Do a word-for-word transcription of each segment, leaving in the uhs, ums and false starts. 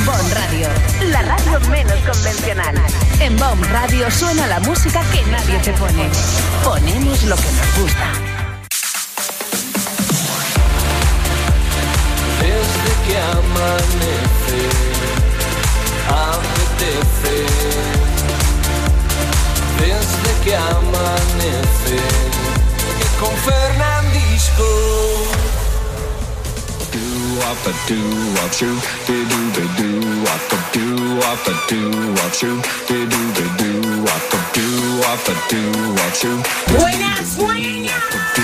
Bon Radio, la radio menos convencional. En Bon Radio suena la música que nadie te pone. Ponemos lo que nos gusta. Desde que amanece, apetece. Desde que amanece, que con Fernandisco. Do up a do up shoo, de do de do up a do up a do up shoo, de do de do up a do up a do up shoo. Buenas, buenas.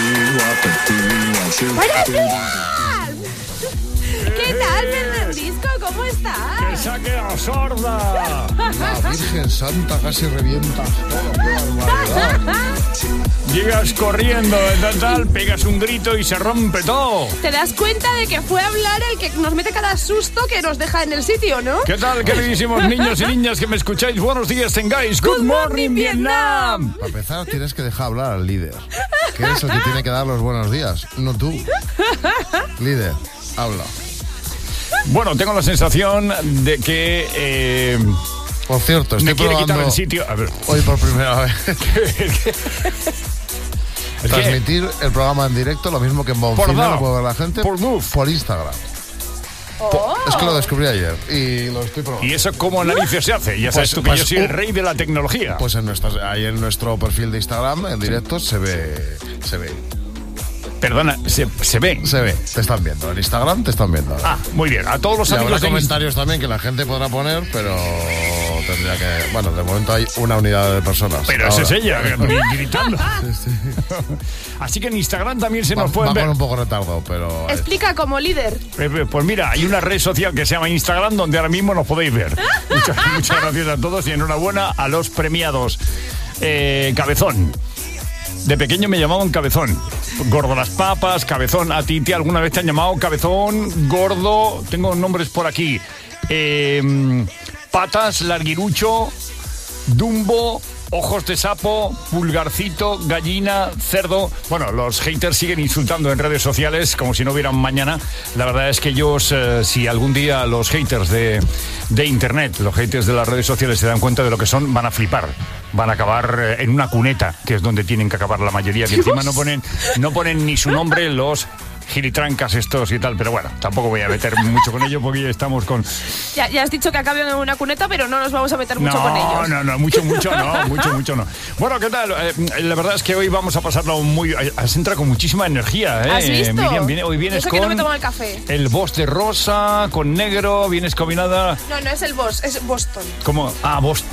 Buenos días. ¿Qué tal, Fernandisco? ¿Cómo estás? ¡Que se ha quedado sorda! La Virgen Santa casi revienta todo, qué barbaridad. Llegas corriendo, tal, tal, pegas un grito y se rompe todo. ¿Te das cuenta de que fue a hablar el que nos mete cada susto que nos deja en el sitio, no? ¿Qué tal, queridísimos niños y niñas que me escucháis? Buenos días, tengáis. Good, Good morning, Vietnam. Para empezar, tienes que dejar hablar al líder, que es el que tiene que dar los buenos días, no tú. Líder, habla. Bueno, tengo la sensación de que... Eh, por cierto, estoy me quiere probando quitar el sitio. A ver. Hoy por primera vez ¿El transmitir qué? El programa en directo, lo mismo que en Bonfina, lo puede ver la gente por, por Instagram. Oh. Es que lo descubrí ayer y lo estoy probando. ¿Y eso cómo en narices se hace? Ya sabes pues, tú que pues, yo soy el rey de la tecnología. Pues en nuestras, ahí en nuestro perfil de Instagram, en directo, sí. se ve, se ve. Perdona, ¿se, ¿se ve? Se ve, te están viendo. En Instagram te están viendo. Ah, muy bien. A todos los y amigos habrá de comentarios Inst- también que la gente podrá poner, pero tendría que... Bueno, de momento hay una unidad de personas. Pero ahora. Esa es ella, gritando. Sí, sí. Así que en Instagram también se nos va, pueden va ver. Va con un poco retardo, pero... Explica como líder. Pues mira, hay una red social que se llama Instagram donde ahora mismo nos podéis ver. Muchas, muchas gracias a todos y enhorabuena a los premiados. Eh, Cabezón. De pequeño me llamaban Cabezón. Gordo las papas, Cabezón. ¿A ti, tía, alguna vez te han llamado Cabezón, Gordo? Tengo nombres por aquí. Eh, patas, Larguirucho, Dumbo, Ojos de sapo, pulgarcito, gallina, cerdo. Bueno, los haters siguen insultando en redes sociales como si no hubieran mañana. La verdad es que ellos, eh, si algún día los haters de, de internet, los haters de las redes sociales se dan cuenta de lo que son, van a flipar. Van a acabar en una cuneta, que es donde tienen que acabar la mayoría, que encima no ponen, no ponen ni su nombre los gilitrancas estos y tal, pero bueno, tampoco voy a meter mucho con ello porque ya estamos con... Ya, ya has dicho que acaben en una cuneta, pero no nos vamos a meter mucho no, con ellos. No, no, mucho, mucho no, mucho, mucho no. Bueno, ¿qué tal? Eh, la verdad es que hoy vamos a pasarlo muy... Has entrado con muchísima energía, ¿eh? ¿Has visto? Miriam, viene, hoy vienes Eso con... que no me tomo el café. El boss de rosa, con negro, vienes combinada... No, no es el boss, es Boston. ¿Cómo? Ah, Boston.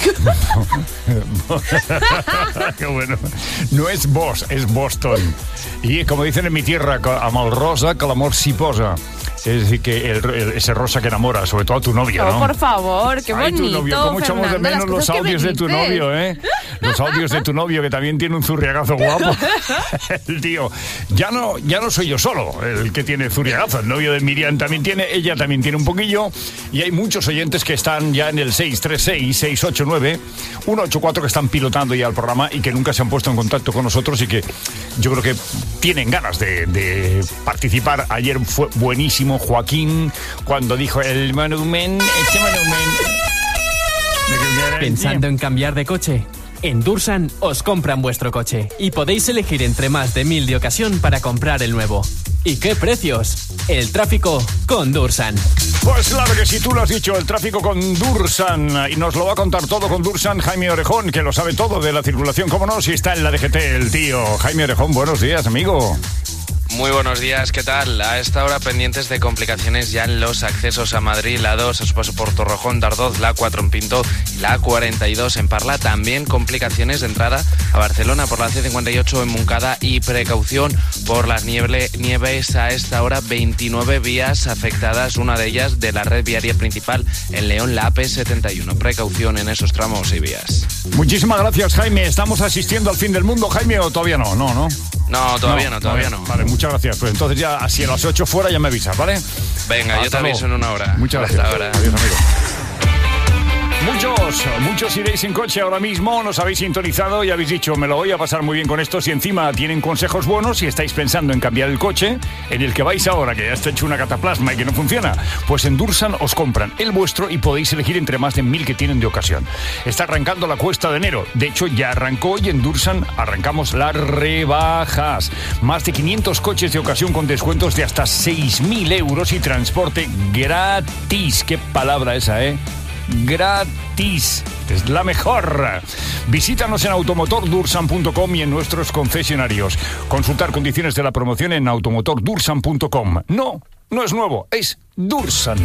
No. Qué bueno. No es boss, es Boston. Y como dicen en mi tierra, amb el rosa, que l'amor s'hi posa. Es decir, que el, el, ese rosa que enamora, sobre todo a tu novio, ¿no? Oh, por favor, qué Ay, bonito, tu novio. ¿Cómo echamos de menos los audios de tu novio, eh? Los audios de tu novio, que también tiene un zurriagazo guapo. El tío. Ya no, ya no soy yo solo el que tiene zurriagazo. El novio de Miriam también tiene, ella también tiene un poquillo. Y hay muchos oyentes que están ya en el seis tres seis, seis ocho nueve, uno ocho cuatro que están pilotando ya el programa y que nunca se han puesto en contacto con nosotros y que yo creo que tienen ganas de, de participar. Ayer fue buenísimo Joaquín cuando dijo el monumento, este monumento. ¿Pensando en cambiar de coche? En Dursan os compran vuestro coche y podéis elegir entre más de mil de ocasión para comprar el nuevo. ¿Y qué precios? El tráfico con Dursan. Pues claro que sí, tú lo has dicho, el tráfico con Dursan. Y nos lo va a contar todo con Dursan Jaime Orejón, que lo sabe todo de la circulación, cómo no, si está en la D G T el tío. Jaime Orejón, buenos días, amigo. Muy buenos días, ¿qué tal? A esta hora pendientes de complicaciones ya en los accesos a Madrid, la dos, a su paso por Torrejón, Dardoz, la cuatro en Pinto y la cuarenta y dos en Parla. También complicaciones de entrada a Barcelona por la C cincuenta y ocho en Montcada y precaución por las nieble, nieves a esta hora, veintinueve vías afectadas, una de ellas de la red viaria principal en León, la A P setenta y uno. Precaución en esos tramos y vías. Muchísimas gracias, Jaime. ¿Estamos asistiendo al fin del mundo, Jaime, o todavía no? No, ¿no? No, todavía no, no todavía vale, no. Vale, muchas gracias. Pues entonces ya, así a las ocho fuera ya me avisas, ¿vale? Venga, hasta yo te aviso luego. En una hora. Muchas gracias. Hasta ahora. Adiós, amigo. Muchos, muchos iréis en coche ahora mismo, nos habéis sintonizado y habéis dicho, me lo voy a pasar muy bien con esto. Si encima tienen consejos buenos y estáis pensando en cambiar el coche en el que vais ahora, que ya está hecho una cataplasma y que no funciona, pues en Dursan os compran el vuestro y podéis elegir entre más de mil que tienen de ocasión. Está arrancando la cuesta de enero, de hecho ya arrancó y en Dursan arrancamos las rebajas. Más de quinientos coches de ocasión con descuentos de hasta seis mil euros y transporte gratis. Qué palabra esa, ¿eh? Gratis. Es la mejor. Visítanos en automotor dursan punto com y en nuestros concesionarios. Consultar condiciones de la promoción en automotor dursan punto com. No, no es nuevo, es Dursan.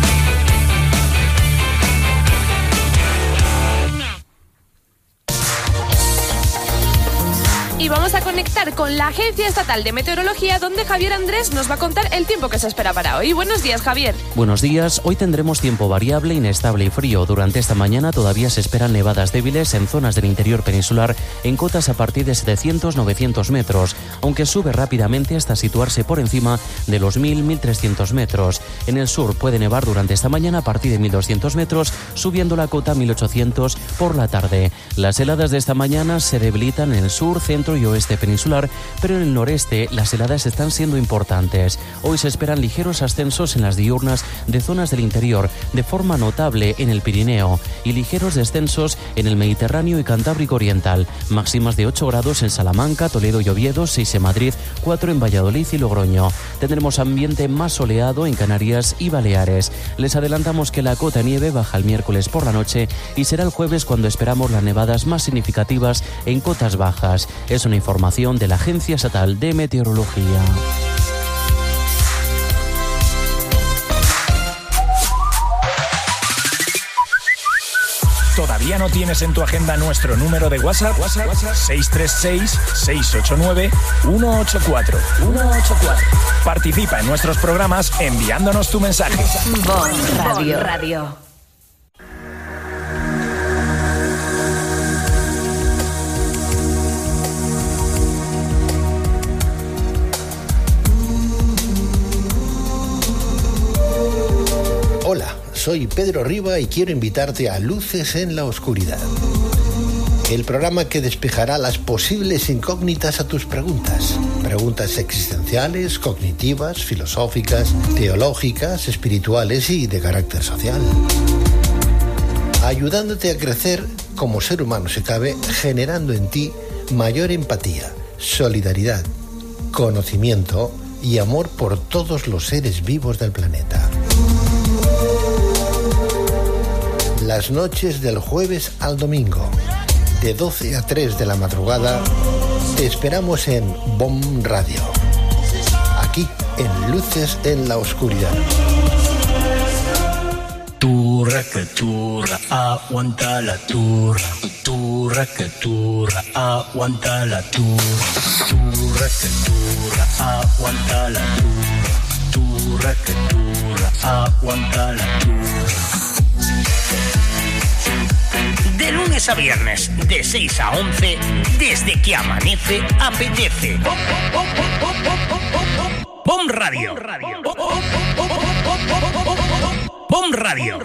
Y vamos a conectar con la Agencia Estatal de Meteorología, donde Javier Andrés nos va a contar el tiempo que se espera para hoy. Buenos días, Javier. Buenos días. Hoy tendremos tiempo variable, inestable y frío. Durante esta mañana todavía se esperan nevadas débiles en zonas del interior peninsular en cotas a partir de setecientos a novecientos metros, aunque sube rápidamente hasta situarse por encima de los mil a mil trescientos metros. En el sur puede nevar durante esta mañana a partir de mil doscientos metros, subiendo la cota a mil ochocientos por la tarde. Las heladas de esta mañana se debilitan en el sur, centro y oeste peninsular, pero en el noreste las heladas están siendo importantes. Hoy se esperan ligeros ascensos en las diurnas de zonas del interior, de forma notable en el Pirineo, y ligeros descensos en el Mediterráneo y Cantábrico Oriental. Máximas de ocho grados en Salamanca, Toledo y Oviedo, seis en Madrid, cuatro en Valladolid y Logroño. Tendremos ambiente más soleado en Canarias y Baleares. Les adelantamos que la cota nieve baja el miércoles por la noche y será el jueves cuando esperamos las nevadas más significativas en cotas bajas. Es una información de la Agencia Estatal de Meteorología. ¿Todavía no tienes en tu agenda nuestro número de WhatsApp? WhatsApp, WhatsApp seis tres seis, seis ocho nueve, uno ocho cuatro. Participa en nuestros programas enviándonos tu mensaje. Bon Radio. Radio. Hola, soy Pedro Riba y quiero invitarte a Luces en la Oscuridad, el programa que despejará las posibles incógnitas a tus preguntas. Preguntas existenciales, cognitivas, filosóficas, teológicas, espirituales y de carácter social. Ayudándote a crecer como ser humano si cabe, generando en ti mayor empatía, solidaridad, conocimiento y amor por todos los seres vivos del planeta. Las noches del jueves al domingo, de doce a tres de la madrugada, te esperamos en Bon Radio, aquí en Luces en la Oscuridad. Turra que turra, aguanta la turra. Turra que turra, aguanta la turra. Turra que turra, aguanta la turra. Turra que turra, aguanta la turra. De lunes a viernes, de seis a once, desde que amanece, apetece. Bon Radio. Bon Radio.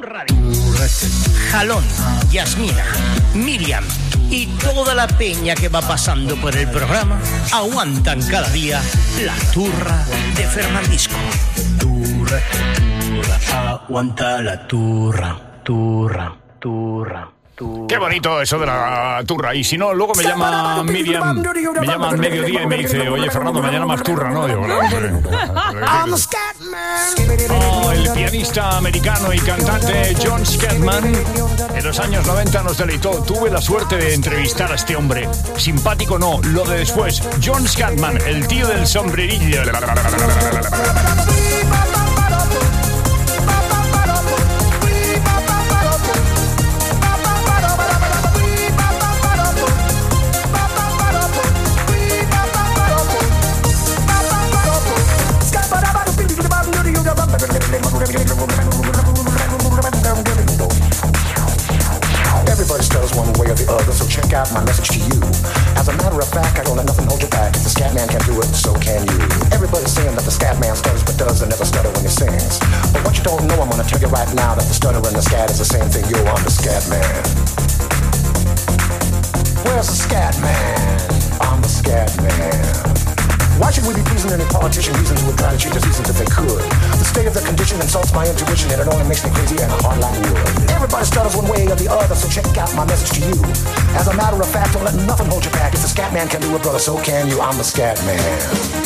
Jalón, Yasmina, Miriam y toda la peña que va pasando por el programa aguantan cada día la turra de Fernandisco. Turra, turra, aguanta la turra, turra, turra. Qué bonito eso de la turra. Y si no, luego me llama Miriam, me llama al mediodía y me dice, oye, Fernando, mañana más turra, ¿no? Digo, no, oh, el pianista americano y cantante John Scatman en los años noventa nos deleitó. Tuve la suerte de entrevistar a este hombre. Simpático no, lo de después. John Scatman, el tío del sombrerillo. Everybody stutters one way or the other, so check out my message to you. As a matter of fact, I don't let nothing hold you back. If the scat man can do it, so can you. Everybody's saying that the scat man stutters but does and never stutter when he sings. But what you don't know, I'm gonna tell you right now that the stutter and the scat is the same thing. Yo, I'm the scat man. Where's the scat man? I'm the scat man. Why should we be pleasing any politician reasons who would try to cheat the seasons if they could? The state of their condition insults my intuition and it only makes me crazy and hard like wood. Everybody stutters one way or the other, so check out my message to you. As a matter of fact, don't let nothing hold you back. If the scat man can do it, brother, so can you. I'm the scat man.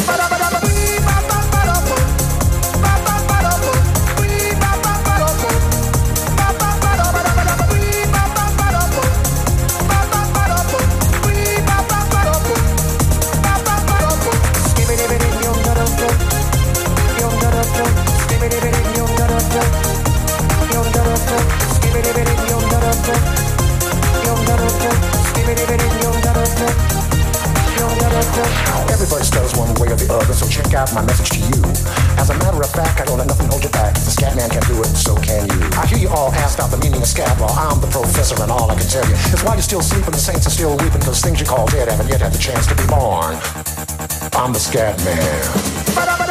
Everybody stutters one way or the other, so check out my message to you. As a matter of fact, I don't let nothing hold you back. If the scat man can do it, so can you. I hear you all ask out the meaning of scat. Well, I'm the professor and all I can tell you is why you're still sleeping, the saints are still weeping, because things you call dead haven't yet had the chance to be born. I'm the scat man.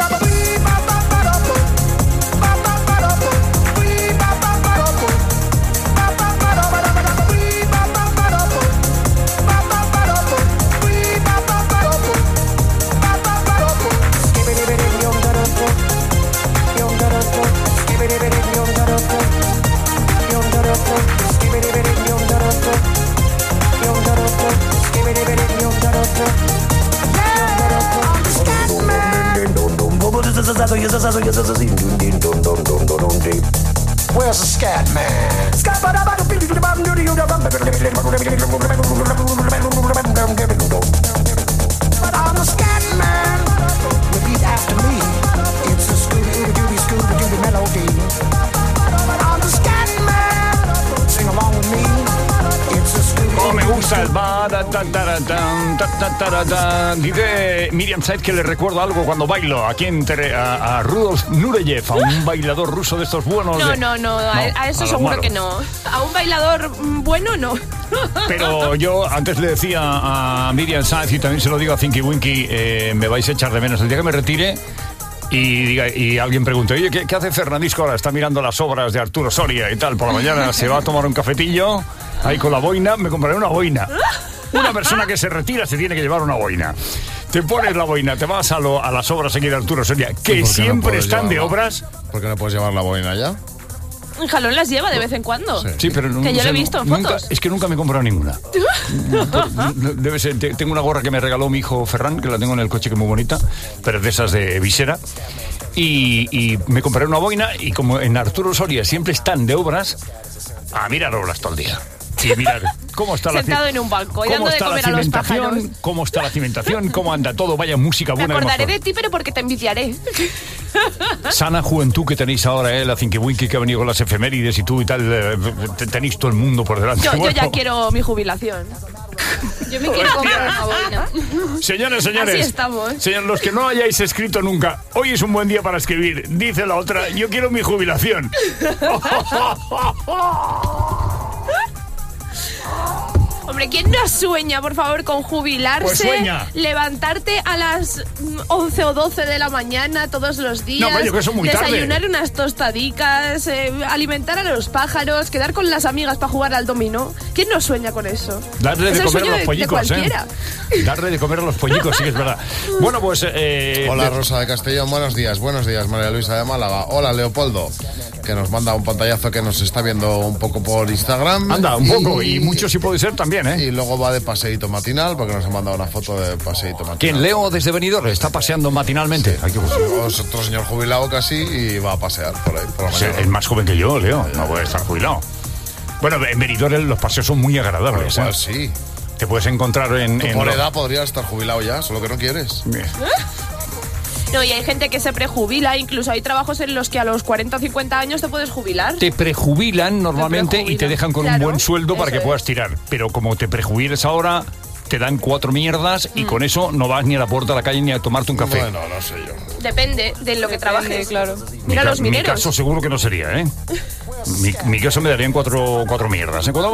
Where's the scat man? But I'm the scat man. Repeat after me. It's a Scooby-Dooby, Scooby-Dooby melody. I'm the scat man. Sing along with me. It's a Scooby-Dooby. Oh, me gusta el ba da ta ta ta ta ta ta. Dice Miriam Said que le recuerdo algo cuando bailo. ¿A quién? Te, a, a Rudolf Nureyev, a un bailador ruso de estos buenos. No, de... no, no, a, no, a eso a seguro malo. que no. A un bailador bueno, no. Pero yo antes le decía a Miriam Said, y también se lo digo a Thinky Winky, eh, me vais a echar de menos el día que me retire. Y, diga, y alguien pregunta, oye, ¿qué, ¿qué hace Fernandisco ahora? Está mirando las obras de Arturo Soria y tal. Por la mañana se va a tomar un cafetillo, ahí con la boina, me compraré una boina. Una persona que se retira se tiene que llevar una boina. Te pones la boina, te vas a, lo, a las obras aquí de Arturo Soria, que siempre no están de obras. ¿Por qué no puedes llevar la boina ya? Un jalón las lleva de vez en cuando. Sí, sí, pero no, que yo o sea, lo he visto en nunca, fotos. es que nunca me he comprado ninguna. Debe ser, te, tengo una gorra que me regaló mi hijo Ferran, que la tengo en el coche, que es muy bonita, pero es de esas de visera. Y, y me compré una boina, y como en Arturo Soria siempre están de obras, a mirar obras todo el día. Y mirar cómo está Sentado la en un banco y cómo dando de está comer la a los cimentación, pájaros. cómo está la cimentación, cómo anda todo, vaya música Me buena. acordaré de de ti, pero porque te enviciaré. Sana juventud que tenéis ahora, eh, la Thinky Winky que ha venido con las efemérides y tú y tal, eh, tenéis todo el mundo por delante. Yo, yo Bueno. ya quiero mi jubilación. Yo me quiero comprar una boina. Señores, señores, Así estamos. señores, los que no hayáis escrito nunca, hoy es un buen día para escribir. Dice la otra, yo quiero mi jubilación. Hombre, ¿quién no sueña, por favor, con jubilarse? Pues sueña. Levantarte a las once o doce de la mañana todos los días. No, coño, que eso es muy tarde. Desayunar unas tostadicas, eh, alimentar a los pájaros, quedar con las amigas para jugar al dominó. ¿Quién no sueña con eso? Darle Es de el comer a sueño los de- de pollicos, ¿eh? cualquiera. Darle de comer a los pollicos, sí que es verdad. Bueno, pues... Eh, Hola, de- Rosa de Castellón, buenos días. Buenos días, María Luisa de Málaga. Hola, Leopoldo, que nos manda un pantallazo que nos está viendo un poco por Instagram. Anda, un poco, y mucho si puede ser también, ¿eh? Y luego va de paseíto matinal, porque nos ha mandado una foto de paseíto matinal. ¿Quién? Leo desde Benidorm está paseando matinalmente. Ay, qué gusto. Es otro señor jubilado casi y va a pasear por ahí, por la Es mañana. el más joven que yo, Leo. No puede estar jubilado. Bueno, en Benidorm los paseos son muy agradables. Igual ¿eh? sí. Te puedes encontrar en... Tú en por lo- edad podrías estar jubilado ya, solo que no quieres. No, y hay gente que se prejubila, incluso hay trabajos en los que a los cuarenta o cincuenta años te puedes jubilar. Te prejubilan normalmente Te prejubilan, y te dejan con claro, un buen sueldo para eso que es. puedas tirar. Pero como te prejubiles ahora, te dan cuatro mierdas y mm. con eso no vas ni a la puerta de la calle ni a tomarte un café. Bueno, no sé yo. Depende de lo que trabajes, claro. Mi Mira ca- los mineros. Mi caso seguro que no sería, ¿eh? Mi, mi caso me darían cuatro, cuatro mierdas. ¿eh?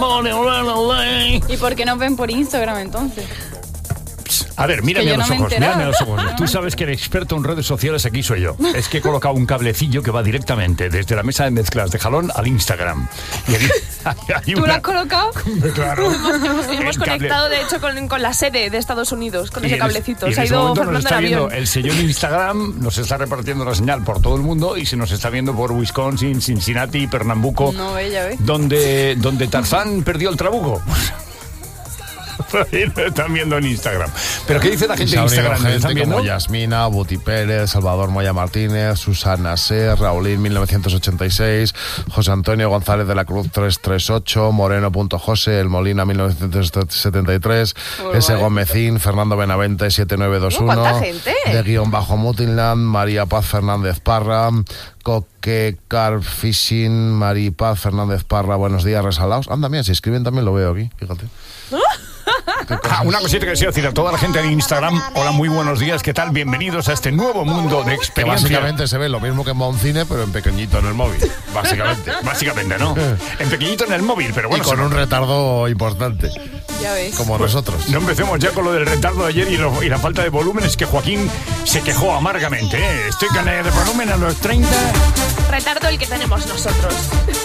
¿Y por qué nos ven por Instagram entonces? A ver, mírame que a los no ojos, mírame a los ojos. Tú sabes que el experto en redes sociales aquí soy yo. Es que he colocado un cablecillo que va directamente desde la mesa de mezclas de Jalón al Instagram. Y aquí, hay ¿Tú una... lo has colocado? Claro. Hemos El conectado, cable. de hecho, con, con la sede de Estados Unidos, con Y ese en cablecito. es- y Se ha en ese ido momento nos Fernando está en viendo avión. el señor Instagram, nos está repartiendo la señal por todo el mundo y se nos está viendo por Wisconsin, Cincinnati, Pernambuco, No, ella ve. donde, donde Tarzán perdió el trabuco. Ahí lo están viendo en Instagram. ¿Pero qué dice la gente Se en ha unido Instagram? ¿Lo están gente viendo? como Yasmina, Buti Pérez, Salvador Moya Martínez, Susana C, Raulín mil novecientos ochenta y seis, José Antonio González de la Cruz trescientos treinta y ocho, Moreno.José, El Molina mil novecientos setenta y tres, Muy S. guay. Gómezín, Fernando Benavente siete nueve dos uno, ¿Cuánta gente? de guión bajo Mutinland, María Paz Fernández Parra, Coque Car Fishing, María Paz Fernández Parra, buenos días, resalados. Anda, mira, si escriben también lo veo aquí, fíjate. Ah, una cosita que deseo decir a toda la gente de Instagram. Hola, muy buenos días, ¿qué tal? Bienvenidos a este nuevo mundo de Que experiencia. básicamente se ve lo mismo que en Moncine, pero en pequeñito en el móvil. Básicamente, básicamente, ¿no? En pequeñito en el móvil, pero bueno. Y con se- un retardo importante, Ya ves. como nosotros. No empecemos ya con lo del retardo de ayer y, lo- y la falta de volumen. Es que Joaquín se quejó amargamente, ¿eh? Estoy con el volumen a los treinta. Retardo el que tenemos nosotros.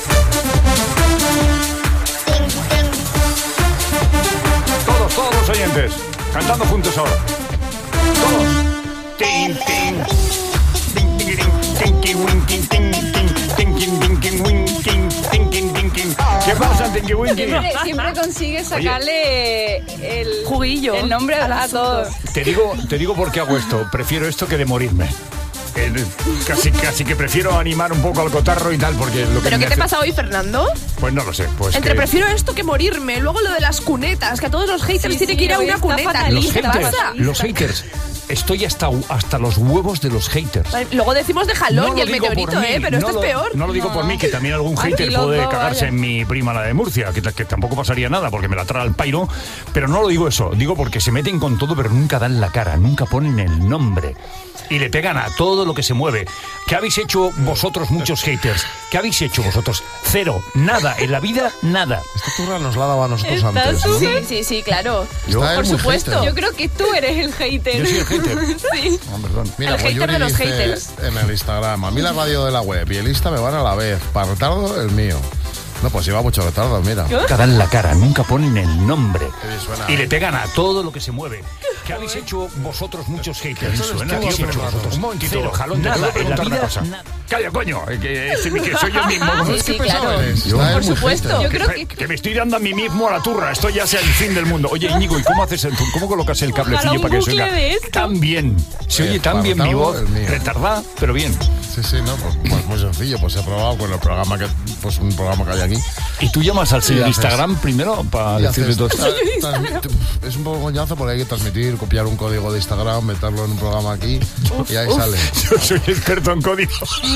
Todos, todos los oyentes, cantando juntos ahora. Todos. Tin, tin. Tin, tin, tin, tin, win, tin, tin, tin, tin, tin, tin, tin, win, tin, tin, tin, tin, tin. ¿Qué pasa, Tinky Winky? Siempre, siempre consigues sacarle el Juguillo. el nombre a, a todos. Te digo, te digo por qué hago esto. Prefiero esto que de morirme. Eh, casi, casi que prefiero animar un poco al cotarro y tal, porque lo que ¿Pero me qué te hace- pasa hoy, Fernando? Pues no lo sé. Pues Entre que- prefiero esto que morirme. Luego lo de las cunetas, que a todos los haters Sí, tiene sí, que ir a hoy una está cuneta. Los fatalista. ¿Qué te haters, pasa? los haters. Estoy hasta, hasta los huevos de los haters. Vale, luego decimos de jalón No y lo el digo por meteorito, mí, ¿eh? Pero no esto lo- es peor. No lo digo por mí, que también algún Aquí hater los puede dos, cagarse vaya. en mi prima, la de Murcia, que, que tampoco pasaría nada porque me la trae al pairo. Pero no lo digo eso, digo porque se meten con todo, pero nunca dan la cara, nunca ponen el nombre. Y le pegan a todo lo que se mueve. ¿Qué habéis hecho vosotros, muchos haters? ¿Qué habéis hecho vosotros? Cero, nada, en la vida, nada. Esta turra nos la daba a nosotros Está antes. ¿no? súper- Sí, sí, sí, claro. Yo- Está Por él muy supuesto. hater. Yo creo que tú eres el hater. Yo soy el hater. Sí. Ah, perdón. Mira, El pues hater Yuri de los dice haters. en el Instagram, a mí la radio de la web y el Insta me van a la vez. Para retardo, el mío. No, pues lleva mucho retardo, mira. Nunca dan la cara, nunca ponen el nombre. Qué bien suena. Y le pegan a todo lo que se mueve. ¿Qué habéis hecho vosotros, muchos haters? Eso Suena, estuvo tío, súper pero raro. vosotros. Un momentito, jalón, te nada, puedo preguntar en la una cosa. vida, Calla, coño, eh, que, ese- que soy yo mismo. Ah, ¿no? sí, Es que sí, pesado claro. eres. Yo, Está él por muy supuesto. hater. Yo creo que, que- que me estoy dando a mí mismo a la turra. Esto ya sea el fin del mundo. Oye, Íñigo, ¿y cómo haces el, cómo colocas el cablecillo Ojalá un para que bucle suena de esto. tan bien? Se Eh, oye tan bien mi retardo, voz, el mío. retardada, pero bien. Sí, sí, no, pues, pues muy sencillo. Pues he probado con el programa que, pues un programa que hay aquí. ¿Y tú llamas al señor Y haces- Instagram primero para Y decirle haces- todo? tra- transmite- es un poco coñazo porque hay que transmitir, copiar un código de Instagram, meterlo en un programa aquí y ahí sale. Yo soy experto en código.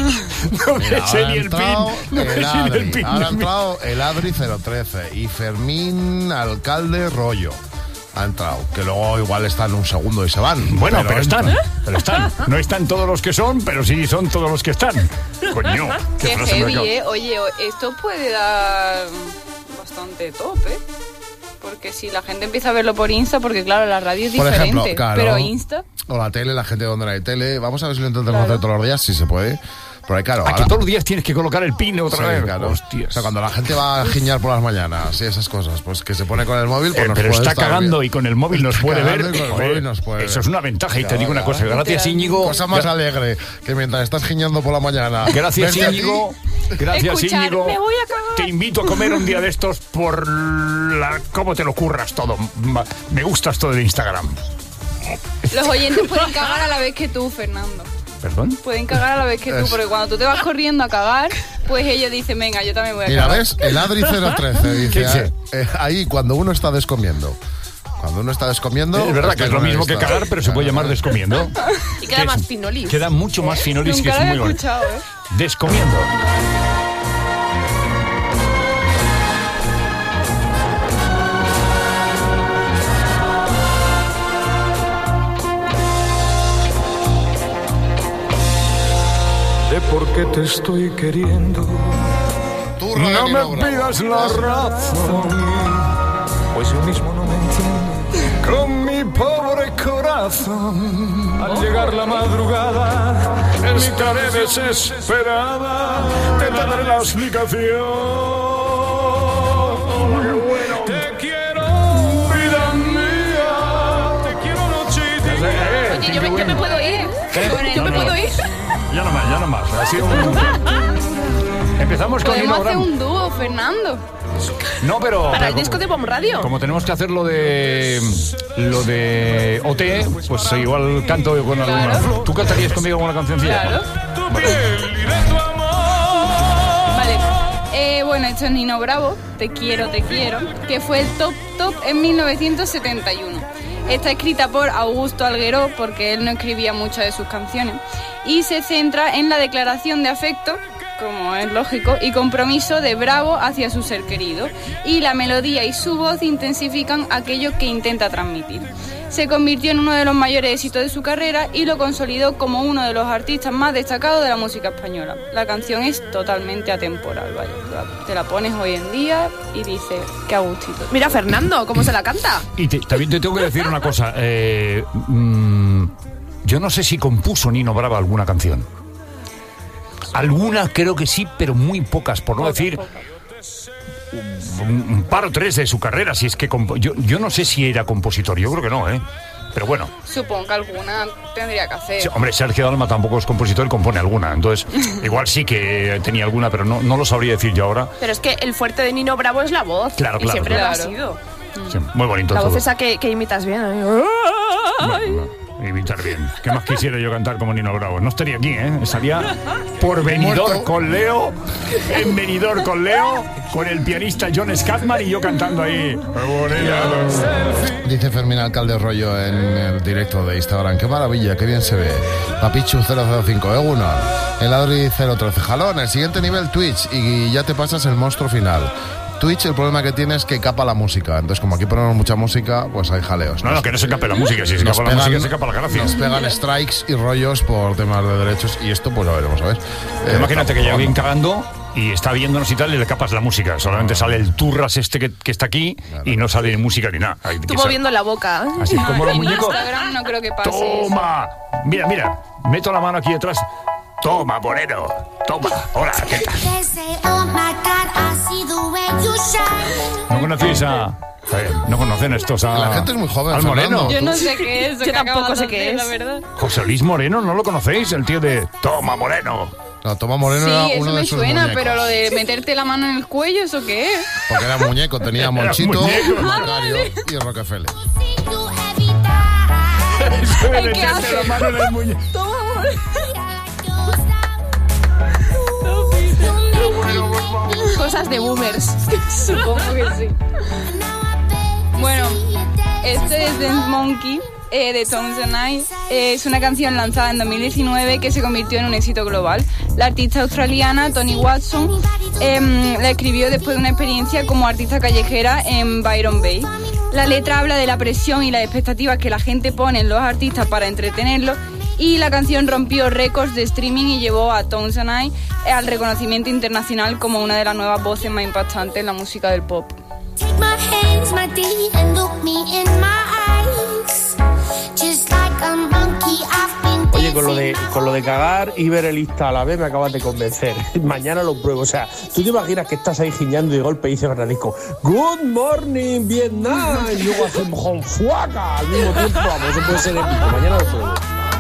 No me Mira, sé ahora ni ha el pin. entrado No me el sé ni el Adri, pin. ahora ha de mi- entrado el Adri cero trece y Fermín Alcalde Rollo. Ha entrado, que luego igual están un segundo y se van. Bueno, pero, entran. están, pero están. No están todos los que son, pero sí son todos los que están. Coño, qué Qué frase me heavy, acabo- ¿eh? Oye, o- esto puede dar bastante top, ¿eh? Porque si la gente empieza a verlo por Insta, porque claro, la radio es Por diferente. ejemplo, claro. Pero Insta, O la tele, la gente donde no hay tele. Vamos a ver si lo intentamos Claro. hacer todos los días, si se puede. Pero hay, claro. A que ahora- todos los días tienes que colocar el pin otra Sí, vez. claro. Hostias. O sea, cuando la gente va a giñar por las mañanas y esas cosas, pues que se pone con el móvil, pues Eh, nos pero puede está estar cagando bien. y con el móvil nos Está puede ver. cagando y con el Joder, móvil nos puede eso ver. es una ventaja. Y te Claro, digo una claro. cosa. Gracias, Íñigo. Cosa más Gra- alegre que mientras estás giñando por la mañana. Gracias, vente aquí. Íñigo. Gracias, Escuchar, Íñigo. me voy a cagar. Te invito a comer un día de estos por la, cómo te lo curras todo. Ma- Me gustas todo de Instagram. los oyentes pueden cagar a la vez que tú, Fernando. ¿Perdón? Pueden cagar a la vez que tú, Es- porque cuando tú te vas corriendo a cagar, pues ellos dicen, venga, yo también voy a Mira, cagar. ¿ves? El Adri cero trece dice, ¿Qué dice? eh, ahí cuando uno está descomiendo. Cuando uno está descomiendo... Es verdad está que es lo con el mismo que Instagram. cagar, pero se puede llamar descomiendo. Y queda ¿Qué más es? finolis. Queda mucho más finolis, que Nunca es lo muy había bonito. escuchado, ¿eh? Descomiendo. que te estoy queriendo. No me pidas la razón, pues yo mismo no me entiendo. Con mi pobre corazón, al llegar la madrugada, estaré desesperada, te daré la explicación. Te quiero, vida mía, te quiero noche y día. Oye, yo me, yo me puedo ir. Yo me puedo ir. Ya no más, ya no más. Ha sido un... Empezamos con Podemos Nino hacer Bravo. un dúo, Fernando. No, pero... Para pero el disco de Bomb Radio. Como tenemos que hacer lo de lo de O T, pues igual canto con alguna. Claro. ¿Tú cantarías conmigo alguna cancioncilla? Claro. Vale. Eh, bueno, esto es Nino Bravo, Te quiero, te quiero, que fue el top top en mil novecientos setenta y uno. Está escrita por Augusto Algueró, porque él no escribía muchas de sus canciones, y se centra en la declaración de afecto, como es lógico, y compromiso de Bravo hacia su ser querido, y la melodía y su voz intensifican aquello que intenta transmitir. Se convirtió en uno de los mayores éxitos de su carrera y lo consolidó como uno de los artistas más destacados de la música española. La canción es totalmente atemporal, vaya. Te la pones hoy en día y dices, qué a gustito. Mira, Fernando, cómo se la canta. Y te, también te tengo que decir una cosa. Eh, mmm, yo no sé si compuso Nino Bravo alguna canción. Algunas creo que sí, pero muy pocas, por no Pocas, decir... pocas. Un, un par o tres de su carrera, si es que... compo- yo, yo no sé si era compositor, yo creo que no, ¿eh? Pero bueno, Supongo que alguna tendría que hacer. sí, hombre, Sergio Dalma tampoco es compositor y compone alguna, entonces igual sí que tenía alguna, pero no, no lo sabría decir yo ahora. Pero es que el fuerte de Nino Bravo es la voz. Claro, y claro, siempre claro. lo ha sido. Sí, muy bonito La todo. voz esa que, que imitas bien. ¿eh? Bueno, no, imitar bien. ¿Qué más quisiera yo cantar como Nino Bravo? No estaría aquí, ¿eh? Estaría por Benidorm Muerto. con Leo, en Benidorm con Leo, con el pianista John Scatman y yo cantando ahí. Dice Fermín Alcalde Rollo en el directo de Instagram. Qué maravilla, qué bien se ve. Papichu cero cero cinco, Egunon. El Adri cero trece. Jalón, el siguiente nivel Twitch y ya te pasas el monstruo final. Twitch el problema que tiene es que capa la música. Entonces, como aquí ponemos mucha música, pues hay jaleos. No, no, que no se escape la música. Si se Nos escapa la pegan- música, se escapa la gracia. Nos pegan strikes y rollos por temas de derechos y esto pues lo veremos, a ver. Eh, Imagínate que estamos llega bien jugando. cagando y está viéndonos y tal y le capas la música. Solamente sale el turras este que, que está aquí y no sale música ni nada. Hay que Tú sa- moviendo la boca. Así como los En muñecos. Instagram no creo que pase. ¡Toma! Mira, mira. Meto la mano aquí detrás. Toma, Moreno. Toma. Hola, ¿qué tal? ¿No conocéis a...? eh, ¿No conocen estos a...? La gente es muy joven, al Moreno? Fernando. Yo no sé qué es. Yo que tampoco acabas sé de qué hacer, es. La verdad. José Luis Moreno, ¿no lo conocéis? El tío de... Toma, Moreno. No, Toma Moreno Sí, era eso uno de me sus suena, muñecos. pero lo de meterte la mano en el cuello, ¿eso qué es? Porque era muñeco, tenía Monchito, muñeco. Macario y Rockefeller. ¿El qué hace? La mano en el muñeco. Cosas de boomers. Supongo que sí. Bueno, este es Dance Monkey eh, de Tones and I. Eh, es una canción lanzada en dos mil diecinueve que se convirtió en un éxito global. La artista australiana Toni Watson eh, la escribió después de una experiencia como artista callejera en Byron Bay. La letra habla de la presión y las expectativas que la gente pone en los artistas para entretenerlos. Y la canción rompió récords de streaming y llevó a Tones and I al reconocimiento internacional como una de las nuevas voces más impactantes en la música del pop. Take my hands, my D, and look me in my eyes. Just like a monkey, I've been Oye, con lo de con lo de cagar y ver el Insta a la vez me acabas de convencer. Mañana lo pruebo. O sea, tú te imaginas que estás ahí giñando y de golpe dice Fernandisco, Good morning, Vietnam. Y luego hacemos Honfuaca al mismo tiempo. Vamos, eso puede ser épico. Mañana lo pruebo.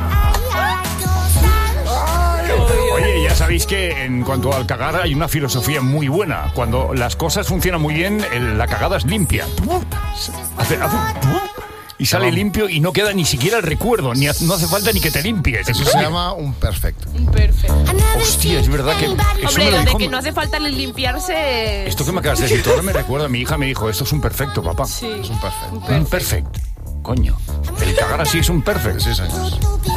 Oye, ya sabéis que en cuanto al cagar hay una filosofía muy buena. Cuando las cosas funcionan muy bien, el- la cagada es limpia. Hace, hace y sale limpio y no queda ni siquiera el recuerdo, ni ha- no hace falta ni que te limpies. Eso se llama un perfecto. Perfecto. Hostia, es verdad que eso Hombre, me lo lo de dijo que mi- no hace falta ni limpiarse. Esto que me acabas de decir, todo me recuerda. Mi hija me dijo, esto es un perfecto, papá. Sí. Es un perfecto. Un perfecto. Coño, el cagar así es un perfecto. Sí, señores.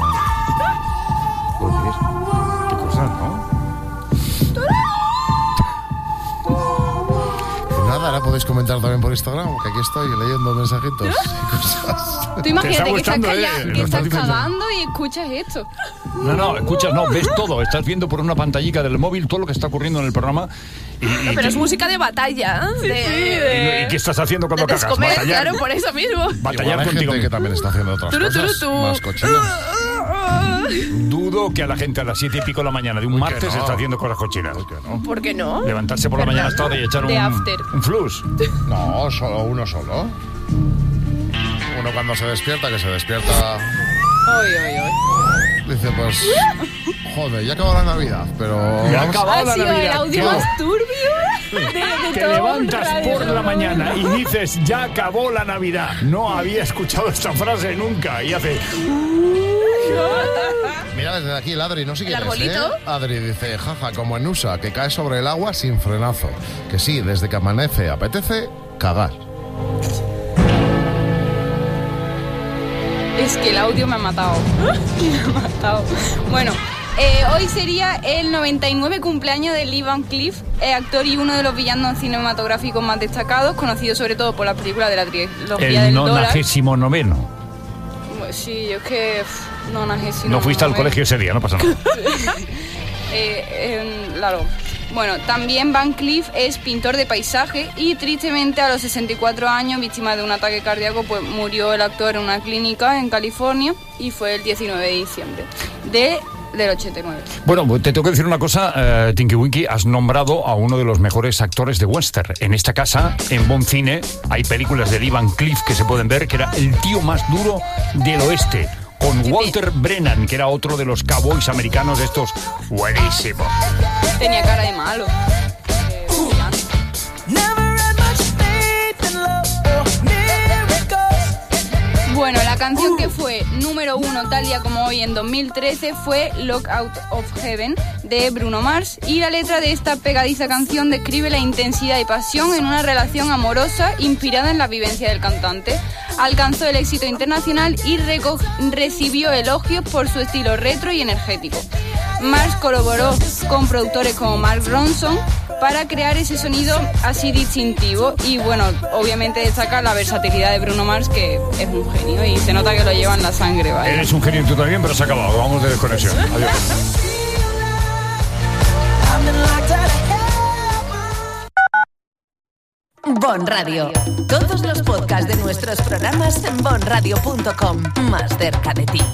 Joder, qué cosas, ¿no? Pues nada, ahora podéis comentar también por Instagram, que aquí estoy leyendo mensajitos y cosas. Tú imagínate que estás, gustando, calla- eh, que lo estás estás disfrutando. cagando y escuchas esto. No, no, escuchas, no, ves todo. Estás viendo por una pantallica del móvil todo lo que está ocurriendo en el programa. Y, y No, pero que- es música de batalla. Sí, de, sí, de- ¿Y qué estás haciendo cuando de cagas? descomer, Batallar. claro, por eso mismo. Batallar Igual hay contigo. gente que también está haciendo otras Turu, turu, cosas tu. más cochinas. Dudo que a la gente a las siete y pico de la mañana de un Uy, que martes no. está haciendo cosas cochinas. ¿Por qué no? Levantarse por la mañana hasta ahora y echar De un, after. un flus. No, solo uno solo. Uno cuando se despierta, que se despierta, Ay, ay, ay. dice pues, joder, ya acabó la Navidad, pero... Ya ha vamos- acabado Ha la sido el Navidad. audio Claro. más turbio de, de Te todo levantas un radio. por la mañana y dices, ya acabó la Navidad. No había escuchado esta frase nunca. Y hace... Mira, desde aquí el Adri, no sé quién ¿El es, arbolito? ¿eh? Adri dice, jaja, como en U S A, que cae sobre el agua sin frenazo. Que sí, desde que amanece apetece cagar. Es que el audio me ha matado. Me ha matado. Bueno, eh, hoy sería el noventa y nueve cumpleaños de Lee Van Cleef, eh, actor y uno de los villanos cinematográficos más destacados, conocido sobre todo por las películas de la trilogía El del dólar. nonagésimo noveno. Pues sí, yo es que... pff, nonagésimo No fuiste al noveno. colegio ese día, no pasa nada. Eh, eh, claro. Bueno, también Van Cleef es pintor de paisaje y tristemente a los sesenta y cuatro años, víctima de un ataque cardíaco, pues murió el actor en una clínica en California y fue el diecinueve de diciembre de, del ochenta y nueve. Bueno, te tengo que decir una cosa, eh, Tinky Winky, has nombrado a uno de los mejores actores de western. En esta casa, en Bon Cine, hay películas de Lee Van Cleef que se pueden ver, que era el tío más duro del oeste, con Walter Brennan, que era otro de los cowboys americanos de estos buenísimos. Tenía cara de malo. Eh, Bueno, la canción que fue número uno tal día como hoy en dos mil trece fue Lock Out of Heaven de Bruno Mars, y la letra de esta pegadiza canción describe la intensidad y pasión en una relación amorosa inspirada en la vivencia del cantante. Alcanzó el éxito internacional y reco- recibió elogios por su estilo retro y energético. Mars colaboró con productores como Mark Ronson para crear ese sonido así distintivo, y bueno, obviamente destaca la versatilidad de Bruno Mars, que es un genio y se nota que lo lleva en la sangre, ¿vale? Eres un genio tú también, pero se ha acabado. Vamos de desconexión. Adiós. Bon Radio. Todos los podcasts de nuestros programas en bon radio punto com. Más cerca de ti.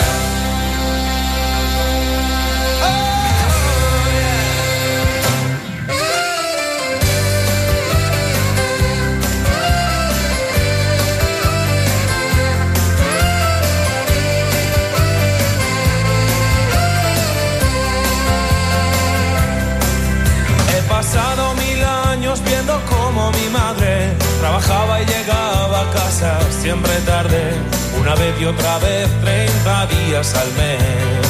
He pasado mil años viendo cómo mi madre trabajaba y llegaba a casa siempre tarde, una vez y otra vez, treinta días al mes.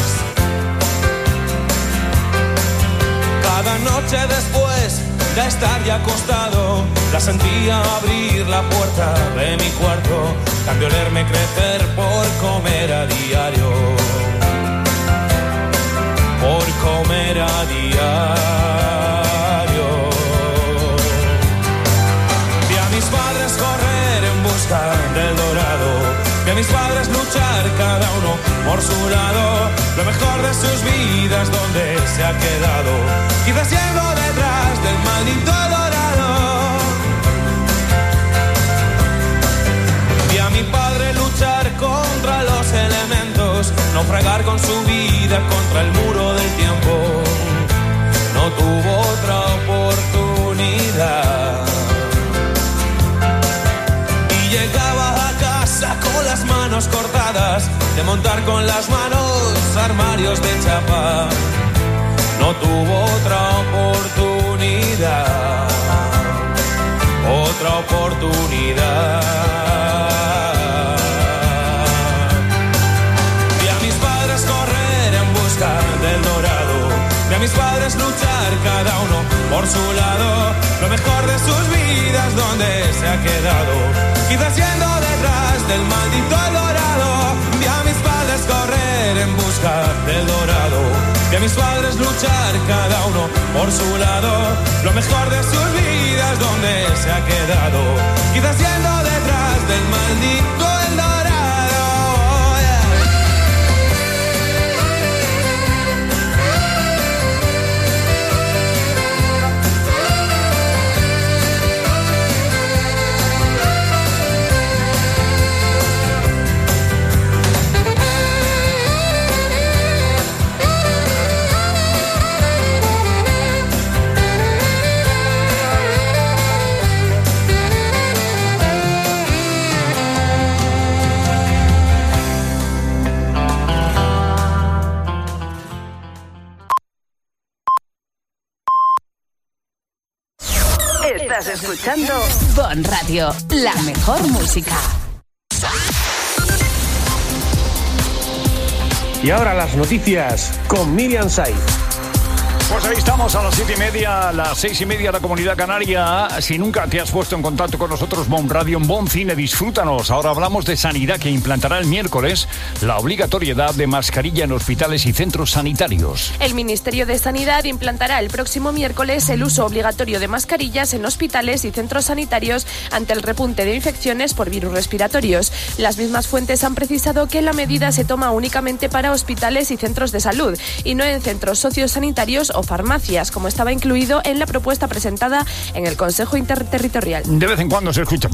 Cada noche después de estar ya acostado, la sentía abrir la puerta de mi cuarto, cambió leerme crecer por comer a diario, por comer a diario. Vi a mis padres correr en busca del dorado, vi a mis padres luchar cada uno por su lado, lo mejor de sus vidas donde se ha quedado, quizás yendo detrás del maldito dorado. Vi a mi padre luchar contra los elementos, naufragar con su vida contra el muro del tiempo, no tuvo otra oportunidad. Y llegaba a casa con las manos cortadas, de montar con las manos armarios de chapa, no tuvo otra oportunidad, otra oportunidad. Vi a mis padres correr en busca del dorado, vi a mis padres luchar cada uno por su lado, lo mejor de sus vidas donde se ha quedado, quizás yendo detrás del maldito dorado. Vi a mis padres correr en busca del dorado, vi a mis padres luchar cada uno por su lado, lo mejor de sus vidas donde se ha quedado, quizás yendo detrás del maldito Eldorado. Estás escuchando Bon Radio, la mejor música. Y ahora las noticias con Miriam Saiz. Pues ahí estamos a las siete y media, las seis y media la Comunidad Canaria. Si nunca te has puesto en contacto con nosotros, Bon Radio, en Bon Cine, disfrútanos. Ahora hablamos de sanidad, que implantará el miércoles la obligatoriedad de mascarilla en hospitales y centros sanitarios. El Ministerio de Sanidad implantará el próximo miércoles el uso obligatorio de mascarillas en hospitales y centros sanitarios ante el repunte de infecciones por virus respiratorios. Las mismas fuentes han precisado que la medida se toma únicamente para hospitales y centros de salud y no en centros sociosanitarios o farmacias, como estaba incluido en la propuesta presentada en el Consejo Interterritorial. De vez en cuando se escucha.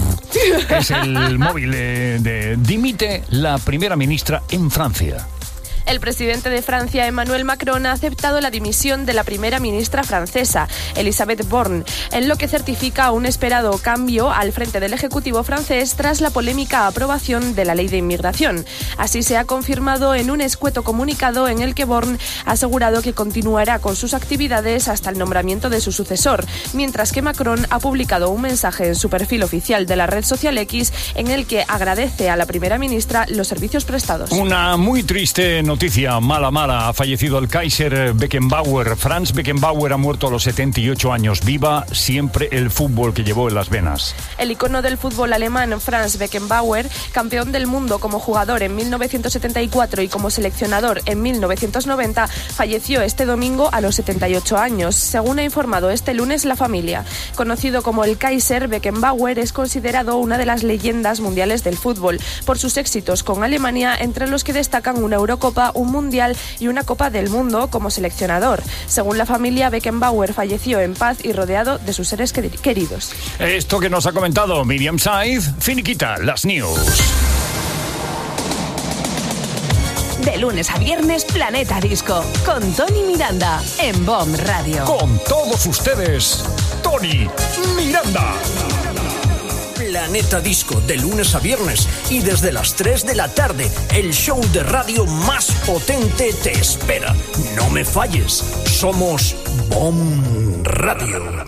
Es el móvil de, de dimite la primera ministra en Francia. El presidente de Francia, Emmanuel Macron, ha aceptado la dimisión de la primera ministra francesa, Elisabeth Borne, en lo que certifica un esperado cambio al frente del Ejecutivo francés tras la polémica aprobación de la ley de inmigración. Así se ha confirmado en un escueto comunicado en el que Borne ha asegurado que continuará con sus actividades hasta el nombramiento de su sucesor, mientras que Macron ha publicado un mensaje en su perfil oficial de la red social X en el que agradece a la primera ministra los servicios prestados. Una muy triste noticia. Noticia mala, mala. Ha fallecido el Kaiser Beckenbauer. Franz Beckenbauer ha muerto a los setenta y ocho años. Viva siempre el fútbol que llevó en las venas. El icono del fútbol alemán, Franz Beckenbauer, campeón del mundo como jugador en mil novecientos setenta y cuatro y como seleccionador en mil novecientos noventa, falleció este domingo a los setenta y ocho años, según ha informado este lunes la familia. Conocido como el Kaiser, Beckenbauer es considerado una de las leyendas mundiales del fútbol por sus éxitos con Alemania, entre los que destacan una Eurocopa, un Mundial y una Copa del Mundo como seleccionador. Según la familia, Beckenbauer falleció en paz y rodeado de sus seres queridos. Esto que nos ha comentado Miriam Saiz, finiquita las news. De lunes a viernes, Planeta Disco, con Tony Miranda, en Bon Radio. Con todos ustedes, Tony Miranda. Planeta Disco, de lunes a viernes y desde las tres de la tarde, el show de radio más potente te espera. No me falles, somos Bon Radio.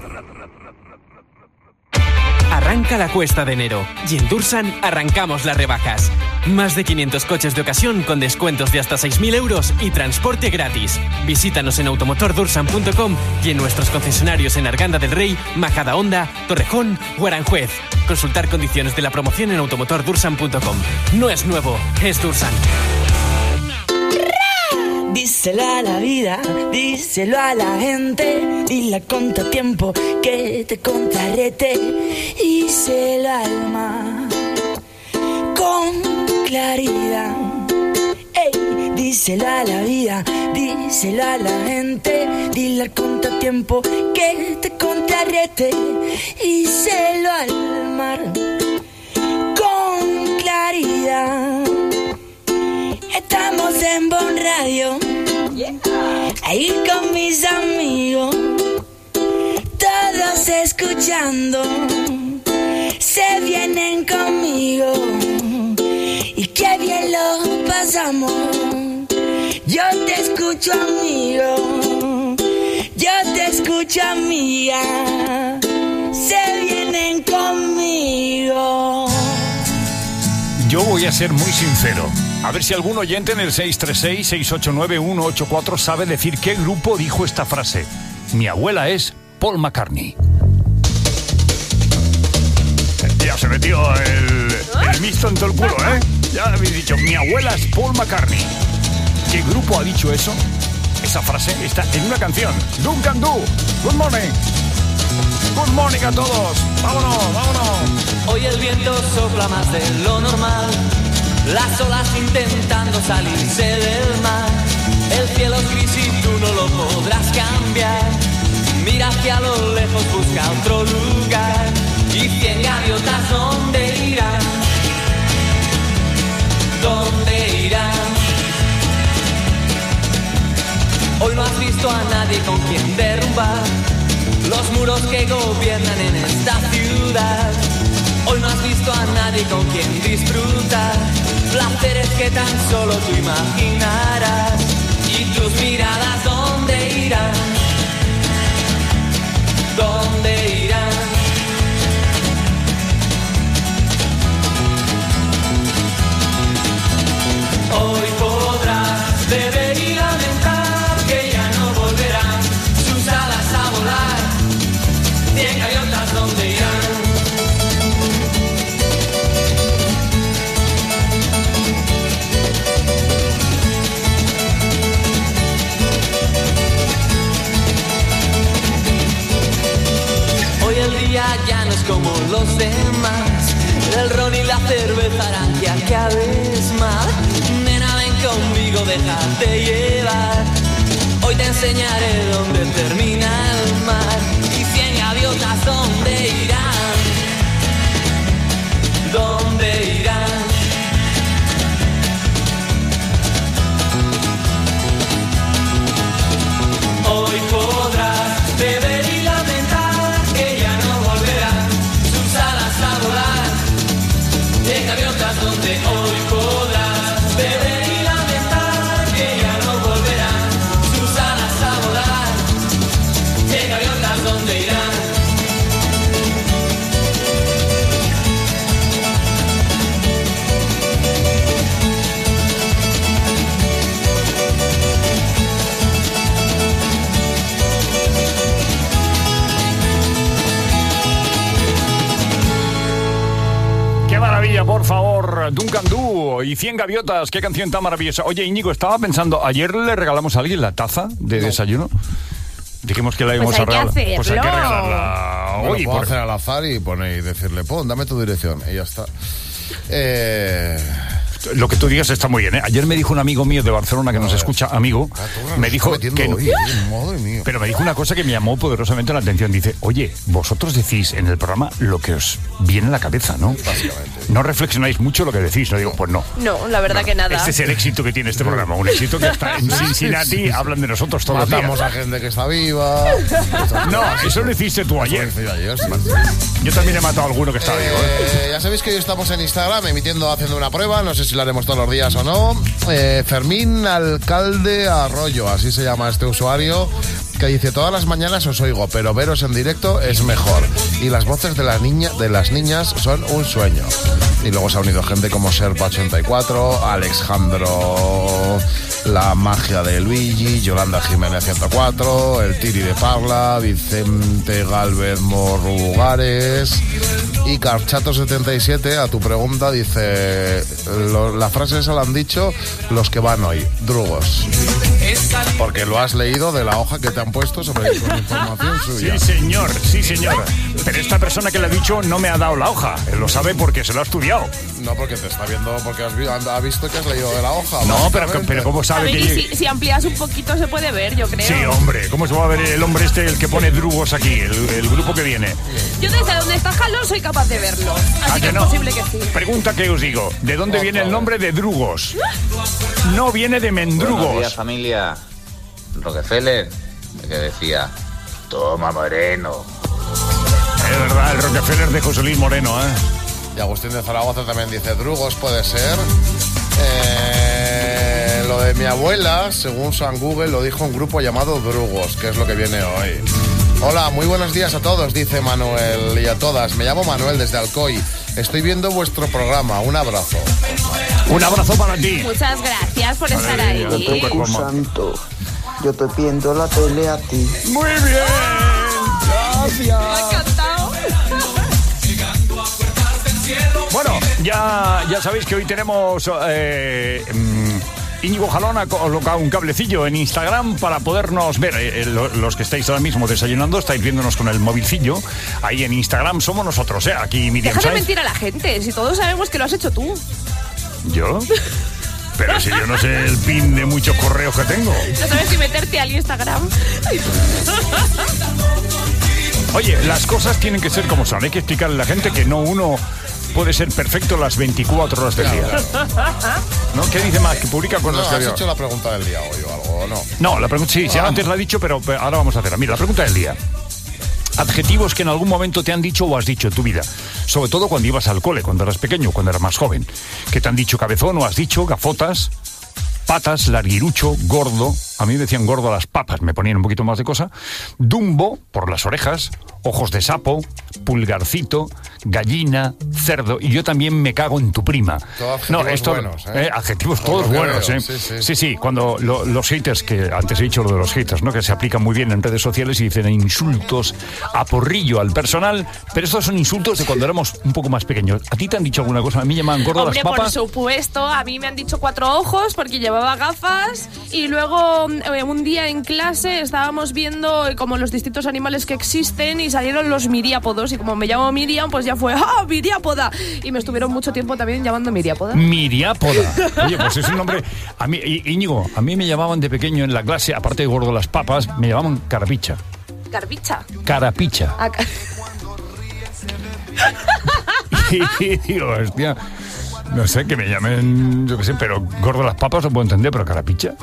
Arranca la cuesta de enero y en Dursan arrancamos las rebajas. Más de quinientos coches de ocasión con descuentos de hasta seis mil euros y transporte gratis. Visítanos en automotor dursan punto com y en nuestros concesionarios en Arganda del Rey, Majadahonda, Torrejón o Aranjuez. Consultar condiciones de la promoción en automotor dursan punto com. No es nuevo, es Dursan. Díselo a la vida, díselo a la gente, dile a contratiempo que te contrarrete, díselo al mar con claridad. Ey, díselo a la vida, díselo a la gente, dile al contratiempo que te contrarrete, díselo al mar con claridad. Estamos en Bon Radio, ahí con mis amigos, todos escuchando, se vienen conmigo, y qué bien lo pasamos. Yo te escucho, amigo, yo te escucho, amiga, se vienen conmigo. Yo voy a ser muy sincero. A ver si algún oyente en el seis tres seis, seis ocho nueve, uno ocho cuatro sabe decir qué grupo dijo esta frase. Mi abuela es Paul McCartney. Ya se metió el, el misto en todo el culo, ¿eh? Ya habéis dicho, mi abuela es Paul McCartney. ¿Qué grupo ha dicho eso? Esa frase está en una canción. Duncan Du. Good morning. Good morning a todos. Vámonos, vámonos. Hoy el viento sopla más de lo normal. Las olas intentando salirse del mar. El cielo es gris y tú no lo podrás cambiar. Mira hacia lo lejos, busca otro lugar. Y cien gaviotas, ¿dónde irán? ¿Dónde irán? Hoy no has visto a nadie con quien derrumbar los muros que gobiernan en esta ciudad. Hoy no has visto a nadie con quien disfrutar placeres que tan solo tú imaginarás. Y tus miradas, ¿dónde irán? ¿Dónde irán? Hoy podrás beber y lamentar que ya no volverán sus alas a volar. Cien gaviotas, ¿dónde irán? Hoy el día ya no es como los demás. El ron y la cerveza harán que acabes mal. Nena, ven conmigo, déjate llevar. Hoy te enseñaré dónde termina el mar. Y cien gaviotas, ¿dónde irán? ¿Dónde irán? Hoy podrás beber y lamentar que ya no volverán sus alas a volar. De gaviotas, donde hoy podrás beber y lamentar que ya no volverán sus alas a volar. De gaviotas, donde irán. ¡Qué maravilla, por favor! Duncan Du y cien gaviotas, qué canción tan maravillosa. Oye, Íñigo, estaba pensando, ayer le regalamos a alguien la taza de no. desayuno. Dijimos que la íbamos pues a regalar. Hacerlo. Pues hay que regalarla. Bueno, Oye, puedo por... hacer al azar y poner y decirle, pon, dame tu dirección. Y ya está. Eh... Lo que tú digas está muy bien, ¿eh? Ayer me dijo un amigo mío de Barcelona que nos escucha, amigo, me dijo que no, hoy, madre mía. pero me dijo una cosa que me llamó poderosamente la atención. Dice, oye, vosotros decís en el programa lo que os viene a la cabeza, ¿no? Básicamente. No reflexionáis mucho lo que decís. No digo, pues no. No, la verdad no. que nada. Este es el éxito que tiene este programa, un éxito que está en Cincinnati, sí, sí, sí. Hablan de nosotros todos los días. Matamos a gente que está viva. No, eso lo hiciste tú ayer. Eso lo hice ayer, sí. Yo también he matado a alguno que está eh, vivo. ¿eh? Ya sabéis que hoy estamos en Instagram emitiendo, haciendo una prueba. No sé si la haremos todos los días o no. Eh, Fermín Alcalde Arroyo, así se llama este usuario, que dice, todas las mañanas os oigo, pero veros en directo es mejor. Y las voces de, la niña, de las niñas son un sueño. Y luego se ha unido gente como Serpa ochenta y cuatro, Alexandro La Magia de Luigi, Yolanda Jiménez ciento cuatro, el Tiri de Parla, Vicente Galvez Morrugares y Carchato setenta y siete. A tu pregunta dice, lo, la frase esa la han dicho los que van hoy, drugos. Porque lo has leído de la hoja que te han puesto sobre con información suya. Sí, señor, sí, señor. Pero esta persona que le ha dicho no me ha dado la hoja. Él lo sabe porque se lo ha estudiado. No, porque te está viendo, porque has, ha visto que has leído de la hoja. No, pero, pero ¿cómo sabe ver, que...? Si, si amplías un poquito se puede ver, yo creo. Sí, hombre, ¿cómo se va a ver el hombre este, el que pone drugos aquí, el, el grupo que viene? Yo desde donde está Jalón soy capaz de verlo. Así que, que no? Es posible que sí. Pregunta que os digo, ¿de dónde viene el nombre de drugos? No viene de mendrugos. Buenos días, familia. Rockefeller, que decía, toma Moreno. Es verdad, el Rockefeller de José Luis Moreno, ¿eh? Y Agustín de Zaragoza también dice, drugos puede ser. Eh, lo de mi abuela, según San Google, lo dijo un grupo llamado Drugos, que es lo que viene hoy. Hola, muy buenos días a todos, dice Manuel, y a todas. Me llamo Manuel desde Alcoy. Estoy viendo vuestro programa. Un abrazo. Un abrazo para ti. Muchas gracias por estar ahí. Yo santo. Yo estoy viendo la tele a ti. Muy bien. Gracias. Me ha encantado. Bueno, ya, ya sabéis que hoy tenemos eh, Íñigo Jalón ha colocado un cablecillo en Instagram para podernos ver. Eh, los que estáis ahora mismo desayunando, estáis viéndonos con el movilcillo. Ahí en Instagram somos nosotros, ¿eh? Aquí Miriam Deja de Sáenz. mentir a la gente, si todos sabemos que lo has hecho tú. ¿Yo? Pero si yo no sé el pin de muchos correos que tengo. No sabes si meterte al Instagram. Oye, las cosas tienen que ser como son. Hay que explicarle a la gente que no uno puede ser perfecto las veinticuatro horas del día. ¿No? ¿Qué dice más? Que publica con No, los has que hecho la pregunta del día hoy o algo, ¿o no? No, la pregunta sí, sí, Ah. antes la he dicho, pero ahora vamos a hacerla. Mira, la pregunta del día. Adjetivos que en algún momento te han dicho o has dicho en tu vida. Sobre todo cuando ibas al cole, cuando eras pequeño, cuando eras más joven. Que te han dicho cabezón o has dicho gafotas, patas, larguirucho, gordo. A mí me decían gordo a las papas, me ponían un poquito más de cosa. Dumbo, por las orejas. Ojos de sapo, pulgarcito, gallina, cerdo. Y yo también me cago en tu prima. Todos adjetivos buenos, ¿eh? eh, adjetivos Por todos lo que buenos, veo, ¿eh? sí, sí. Sí, sí, cuando lo- los haters, que antes he dicho lo de los haters, ¿no? Que se aplican muy bien en redes sociales y dicen insultos a porrillo al personal, pero estos son insultos de cuando éramos un poco más pequeños. ¿A ti te han dicho alguna cosa? A mí me llaman gordo Hombre, las por papas. supuesto, a mí me han dicho cuatro ojos porque llevaba gafas y luego eh, un día en clase estábamos viendo eh, como los distintos animales que existen y salieron los miriápodos y como me llamo Miriam, pues ya fue ¡ah, miriápoda! Y me estuvieron mucho tiempo también llamando miriápoda. Miriápoda. Oye, pues es un nombre... A mí, Í- Íñigo, a mí me llamaban de pequeño en la clase, aparte de gordo las papas, me llamaban carapicha. Carbicha. Carapicha. Ah, ca- Y digo, hostia, no sé, que me llamen, yo qué sé, pero gordo las papas lo puedo entender, pero carapicha.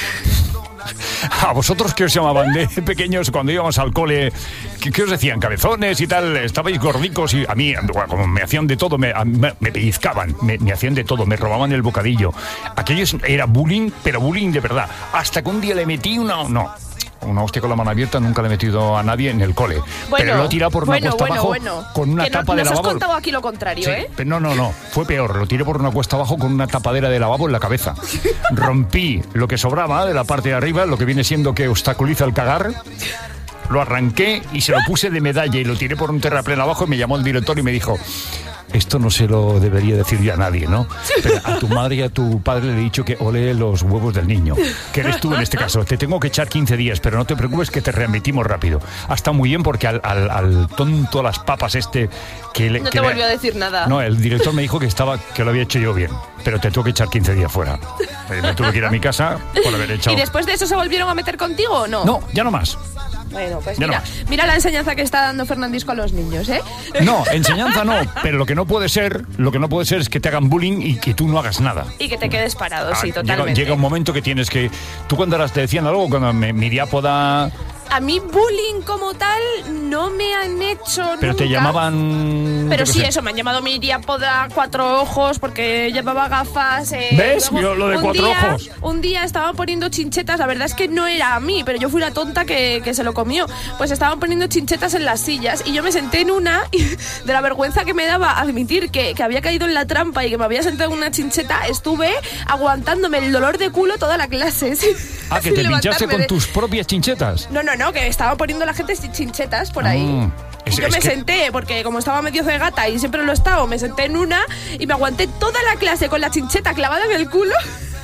¿A vosotros qué os llamaban de pequeños cuando íbamos al cole? ¿Qué, qué os decían? ¿Cabezones y tal? ¿Estabais gordicos? Y a mí, bueno, como me hacían de todo, me, a- me, me pellizcaban, me, me hacían de todo, me robaban el bocadillo. Aquello es- era bullying, pero bullying de verdad. Hasta que un día le metí una... No, una hostia con la mano abierta nunca le he metido a nadie en el cole. Bueno, pero lo he tirado por una bueno, cuesta bueno, abajo bueno. con una Que no- tapa de nos has lavabo. contado aquí lo contrario, Sí, ¿eh? pero no, no, no, fue peor, lo tiré por una cuesta abajo con una tapadera de lavabo en la cabeza. Rompí lo que sobraba de la parte de arriba, lo que viene siendo que obstaculiza el cagar. Lo arranqué y se lo puse de medalla y lo tiré por un terraplén abajo y me llamó el director y me dijo: esto no se lo debería decir yo a nadie, ¿no? Pero a tu madre y a tu padre le he dicho que ole los huevos del niño, que eres tú en este caso. Te tengo que echar quince días, pero no te preocupes que te readmitimos rápido. Ha estado muy bien porque al, al, al tonto las papas este... que le, No que te le- volvió a decir nada. No, el director me dijo que estaba que lo había hecho yo bien, pero te tengo que echar quince días fuera. Eh, Me tuve que ir a mi casa por haber echado... ¿Y después de eso se volvieron a meter contigo o no? No, ya no más. Bueno, pues Ya mira, no. mira la enseñanza que está dando Fernandisco a los niños, ¿eh? No, enseñanza no, pero lo que no puede ser, lo que no puede ser es que te hagan bullying y que tú no hagas nada. Y que te quedes parado, sí, Ah, llega, totalmente. llega un momento que tienes que... Tú cuando eras, te decían algo, cuando me miriápoda... A mí bullying como tal no me han hecho Pero te nunca. llamaban... Pero yo qué sí, sé. eso, me han llamado miriápoda, cuatro ojos, porque llevaba gafas. eh, ¿Ves? luego, Yo lo de un cuatro día- ojos. Un día estaban poniendo chinchetas, la verdad es que no era a mí, pero yo fui la tonta que, que se lo comió. Pues estaban poniendo chinchetas en las sillas y yo me senté en una y de la vergüenza que me daba admitir que, que había caído en la trampa y que me había sentado en una chincheta, estuve aguantándome el dolor de culo toda la clase. sí. Ah, que Sin te pinchaste levantarme con de- tus propias chinchetas. No, no, no, que estaba poniendo la gente chinchetas por ahí. Mm, es- Yo es me que- senté, porque como estaba medio cegata y siempre lo he estado, me senté en una y me aguanté toda la clase con la chincheta clavada en el culo.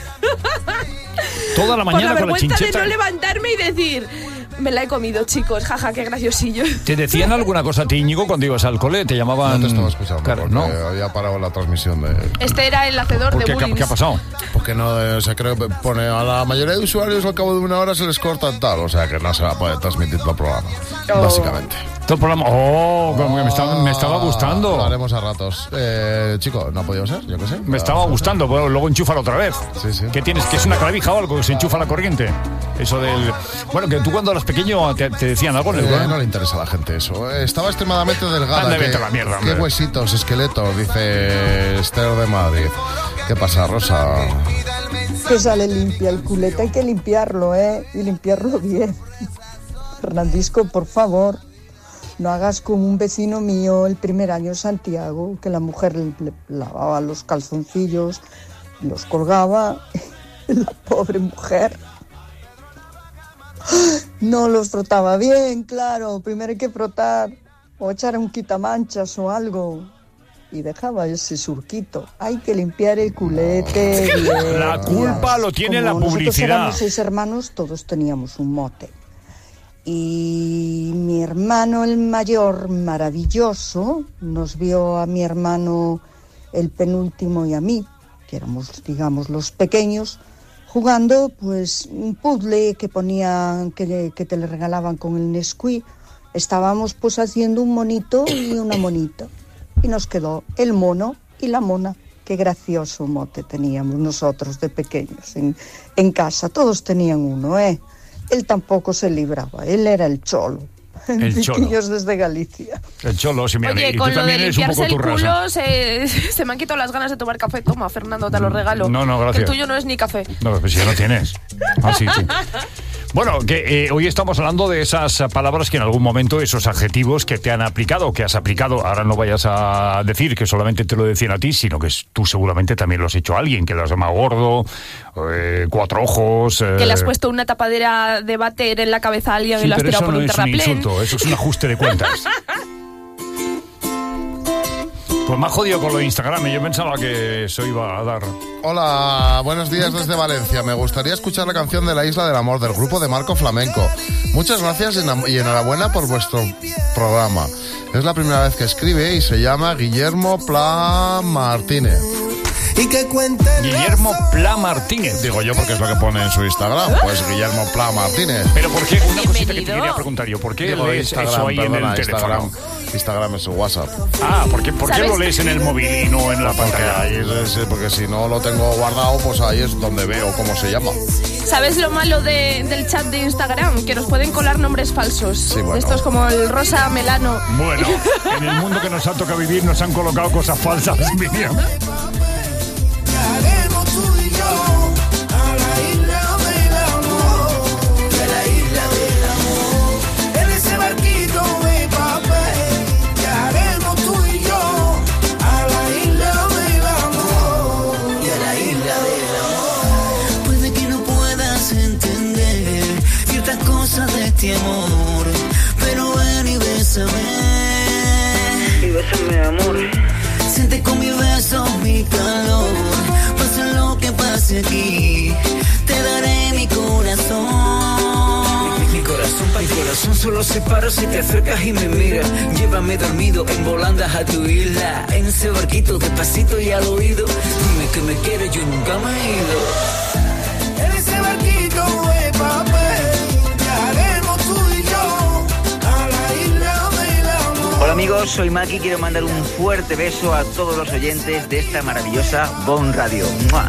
Toda la Por mañana la con la vergüenza chincheta. de no levantarme y decir, me la he comido, chicos, jaja, qué graciosillo. ¿Te decían alguna cosa a ti, Íñigo, cuando ibas al cole? ¿Te llamaban...? No te estaba escuchando, Claro, porque ¿no? había parado la transmisión de... Este era el hacedor ¿Por de qué? ¿Qué, bullying. qué ha pasado? Porque no, eh, o sea, creo que pone a la mayoría de usuarios al cabo de una hora se les corta tal, o sea que no se va a poder transmitir todo el programa, Oh. básicamente. Todo el programa... ¡Oh! Como que me estaba, me estaba gustando. Lo haremos a ratos. Eh, chico, ¿no ha podido ser? Yo qué sé. Me estaba gustando, bueno, luego enchúfalo otra vez. Sí, sí. ¿Qué tienes? ¿Que es una clavija o algo? ¿Que se enchufa la corriente? Eso del... Bueno, que tú cuando eras pequeño te, te decían algo, ¿no? Eh, no le interesa a la gente eso. Eh, Estaba extremadamente delgada. Anda, ¿Qué, vete a la mierda, qué hombre. huesitos, esqueletos, dice Esther de Madrid. ¿Qué pasa, Rosa? Que sale limpia el culete, hay que limpiarlo, ¿eh? Y limpiarlo bien. Fernandisco, por favor, no hagas como un vecino mío el primer año en Santiago, que la mujer le, le lavaba los calzoncillos, los colgaba, la pobre mujer no los frotaba bien, claro, primero hay que frotar o echar un quitamanchas o algo. y dejaba ese surquito. Hay que limpiar el culete. Bien. La culpa lo tiene Como la nosotros publicidad. éramos seis hermanos, todos teníamos un mote. Y mi hermano el mayor, maravilloso, nos vio a mi hermano el penúltimo y a mí, que éramos, digamos, los pequeños, jugando pues un puzzle que ponían, que, que te le regalaban con el Nesquik. Estábamos pues haciendo un monito y una monita. Y nos quedó el mono y la mona. Qué gracioso mote teníamos nosotros de pequeños en, en casa. Todos tenían uno, ¿eh? Él tampoco se libraba, él era el cholo. El cholo. Chiquillos desde Galicia. El cholo, si me Oye, y con tú lo de también eres un limpiarse poco el tu raza. culo se, se me han quitado las ganas de tomar café. Toma, Fernando, te lo regalo. No, no, gracias. El tuyo no es ni café. No, pues ya no tienes. Ah, sí, tú. Bueno, que eh, hoy estamos hablando de esas palabras que en algún momento, esos adjetivos que te han aplicado, que has aplicado, ahora no vayas a decir que solamente te lo decían a ti, sino que tú seguramente también lo has hecho a alguien, que lo has llamado gordo, eh, cuatro ojos... Eh... Que le has puesto una tapadera de váter en la cabeza a alguien Sí, y lo has pero tirado eso por no un es un terraplén. insulto, eso es un ajuste de cuentas. Pues me ha jodido con lo de Instagram y yo pensaba que eso iba a dar... Hola, buenos días desde Valencia. Me gustaría escuchar la canción de La Isla del Amor del grupo de Marco Flamenco. Muchas gracias y enhorabuena por vuestro programa. Es la primera vez que escribe y se llama Guillermo Pla Martínez. Y que cuente Guillermo Pla Martínez. Digo yo porque es lo que pone en su Instagram. Pues Guillermo Pla Martínez. Pero ¿por qué? Una cosita que te quería preguntar yo. ¿Por qué Digo, lees Instagram, eso ahí perdona, en el Instagram, teléfono? Instagram es su WhatsApp. Ah, ¿por qué, por qué ¿Sabes? lo lees en el móvil y no en la Porque, pantalla? ahí es, es- porque si no lo tengo guardado, pues ahí es donde veo cómo se llama. ¿Sabes lo malo de- del chat de Instagram? Que nos pueden colar nombres falsos. bueno. Estos como el Rosa Melano. Bueno, en el mundo que nos ha tocado vivir nos han colocado cosas falsas, Miriam. haremos tú y yo a la isla del amor, de la isla del amor, en ese barquito de papel, que haremos tú y yo a la isla del amor, de la isla del amor. Puede que no puedas entender ciertas cosas de este amor, pero ven y bésame. Y bésame, amor. Siente con mi beso mi calor. Pase lo que pase aquí, te daré mi corazón. Mi corazón, pa' mi corazón solo se para si te acercas y me miras. Llévame dormido en volandas a tu isla, en ese barquito despacito y al oído. Dime que me quieres, yo nunca me he ido. En ese barquito de papel, que haremos tú y yo a la isla del amor. Hola amigos, soy Maki, quiero mandar un fuerte beso a todos los oyentes de esta maravillosa Bon Radio. ¡Mua!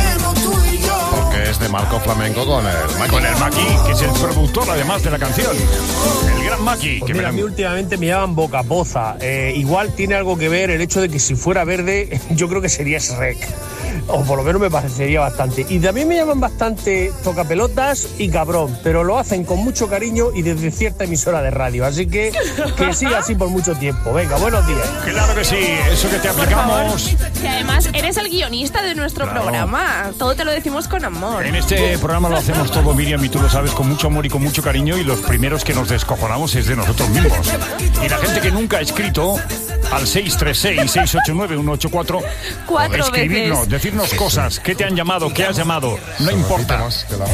Porque es de Marco Flamenco con el Maki. Con el Maki, que es el productor además de la canción. El gran Maki. Pues que mira, me- a mí últimamente me llaman Bocapoza. Eh, igual tiene algo que ver el hecho de que si fuera verde, yo creo que sería Shrek. O por lo menos me parecería bastante. Y también me llaman bastante tocapelotas y cabrón, pero lo hacen con mucho cariño y desde cierta emisora de radio. Así que que siga así por mucho tiempo. Venga, buenos días. Claro que sí, eso que te aplicamos. Y además eres el guionista de nuestro Claro. programa. Todo te lo decimos con amor. En este programa lo hacemos todo, Miriam, y tú lo sabes, con mucho amor y con mucho cariño, y los primeros que nos descojonamos es de nosotros mismos. Y la gente que nunca ha escrito al seis tres seis, seis ocho nueve, uno ocho cuatro Cuatro escribirnos, veces. decirnos cosas, qué te han llamado, qué has llamado, no importa.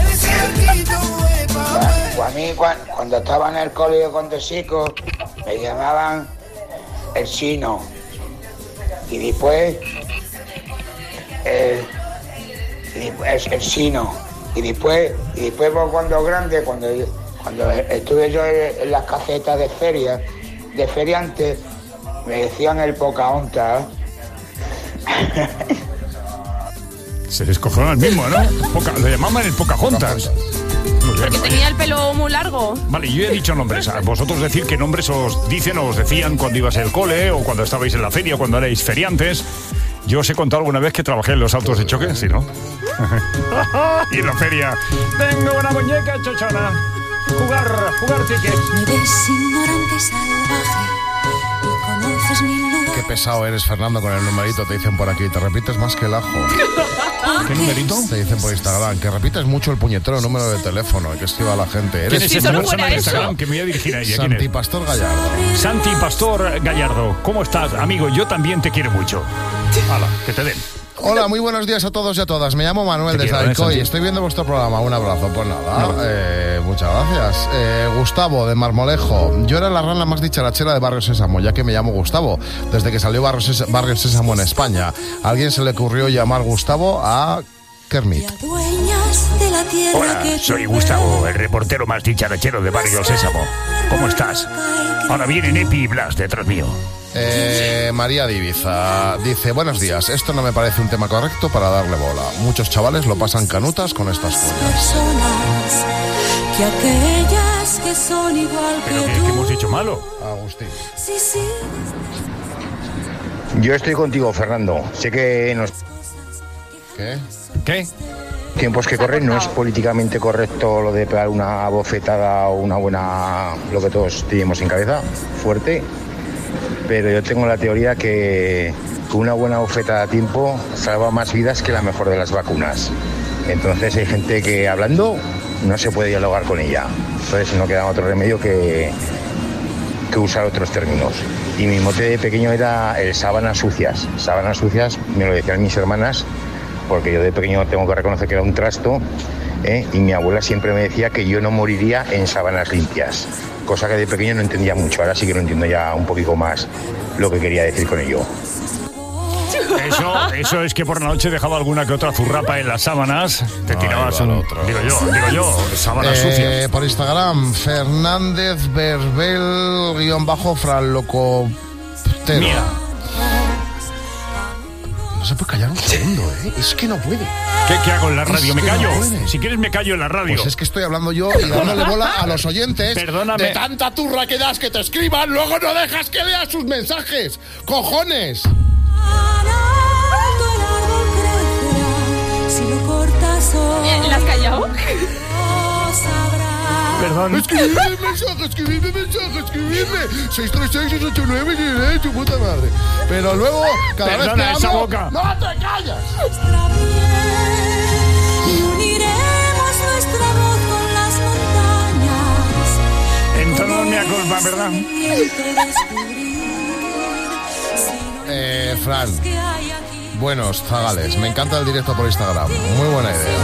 Pues a mí cuan- cuando estaba en el colegio con Tesico me llamaban el chino y después el, y después el, el chino y después y después pues, cuando grande cuando yo- cuando estuve yo en, en las casetas de feria de feriantes me decían el Pocahontas. Se descojona el mismo, ¿no? Poca- le llamaban el Pocahontas. Muy bien, Porque oye. tenía el pelo muy largo. Vale, yo he dicho nombres. A vosotros decir qué nombres os dicen o os decían cuando ibas al cole o cuando estabais en la feria, cuando erais feriantes. Yo os he contado alguna vez que trabajé en los autos de choque, ¿sí, no? Y en la feria. Tengo una muñeca chochona. Jugar, jugar tickets. Me ves ignorante y salvaje y conoces mi lugar. Qué pesado eres, Fernando, con el numerito, te dicen por aquí. Te repites más que el ajo. ¿Qué numerito? Te dicen por Instagram que repites mucho el puñetero número de teléfono y que escriba la gente. ¿Quién es Si esta solo persona fuera de eso. Instagram que me voy a dirigir a ella? ¿Quién Santi es? Pastor Gallardo. Santi Pastor Gallardo, ¿cómo estás, amigo? Yo también te quiero mucho. Hala, que te den. Hola, muy buenos días a todos y a todas. Me llamo Manuel Te desde quiero, ¿eh, Alcoy. Santi? Estoy viendo vuestro programa. Un abrazo. Pues nada, eh, muchas gracias. Eh, Gustavo, de Marmolejo. Yo era la rana más dicharachera de Barrio Sésamo, ya que me llamo Gustavo, desde que salió Barrio, Sés- Barrio Sésamo en España. A alguien se le ocurrió llamar Gustavo a Kermit. Hola, soy Gustavo, el reportero más dicharachero de Barrio Sésamo. ¿Cómo estás? Ahora vienen Epi y Blas detrás mío. Eh, María de Ibiza dice: buenos días, esto no me parece un tema correcto para darle bola. Muchos chavales lo pasan canutas con estas cosas. Personas que aquellas que son igual ¿Pero que qué, tú. qué hemos dicho malo? Agustín. Sí, sí. Yo estoy contigo, Fernando. Sé que en los ¿Qué? ¿Qué? tiempos que corren no es políticamente correcto lo de pegar una bofetada o una buena, lo que todos tenemos en cabeza, fuerte. Pero yo tengo la teoría que una buena bofetada a tiempo salva más vidas que la mejor de las vacunas. Entonces hay gente que hablando no se puede dialogar con ella. Entonces no queda otro remedio que, que usar otros términos. Y mi mote de pequeño era el sábanas sucias. Sábanas sucias me lo decían mis hermanas, porque yo de pequeño tengo que reconocer que era un trasto, ¿eh? Y mi abuela siempre me decía que yo no moriría en sábanas limpias. Cosa que de pequeño no entendía mucho. Ahora sí que lo entiendo ya un poquito más lo que quería decir con ello. Eso, eso es que por la noche dejaba alguna que otra zurrapa en las sábanas. Te Ahí tirabas va un... el otro. Digo yo, digo yo, sábanas Eh, sucias. por Instagram, Fernández Verbel guión bajo Franlocoptero. Mira. No se puede callar un segundo, ¿eh? Es que no puede. ¿Qué, qué hago en la radio? Es ¿Me que no callo? puede. Si quieres me callo en la radio. Pues es que estoy hablando yo y dándole bola a los oyentes. Perdóname. De tanta turra que das que te escriban, luego no dejas que leas sus mensajes. ¡Cojones! Si lo cortas hoy. ¿La has callado? No sabrás. Perdón. Escribidme mensaje, escribidme mensaje, escribidme. seis tres seis, seis ocho nueve, eh, tu puta madre. Pero luego, cada Perdona vez que esa hablo, boca. ¡no te callas! Nuestra piel y uniremos nuestra voz con las montañas. Entonces me culpa, ¿verdad? Eh, Fran, buenos zagales. Me encanta el directo por Instagram. Muy buena idea.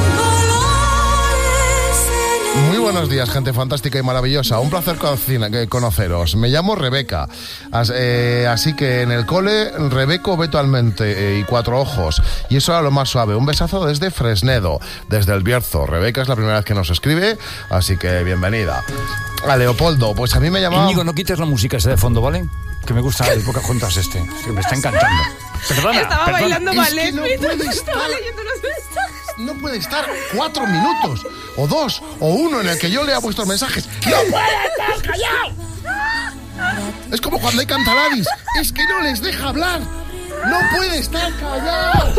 Muy buenos días, gente fantástica y maravillosa. Un placer cocina- que conoceros. Me llamo Rebeca. As- eh, así que en el cole, Rebeco virtualmente eh, y cuatro ojos. Y eso era lo más suave. Un besazo desde Fresnedo, desde el Bierzo. Rebeca es la primera vez que nos escribe, así que bienvenida. A Leopoldo, pues a mí me llamaba... Íñigo, no quites la música esa de fondo, ¿vale? Que me gusta el Pocahontas este. Que me está encantando. Perdona, Estaba perdona. bailando Es ballet que no mientras puede estaba estar. leyendo los mensajes. No puede estar cuatro minutos, o dos, o uno en el que yo lea vuestros mensajes. ¡No puede estar callado! Es como cuando hay cantaladis. Es que no les deja hablar. No puede estar callado.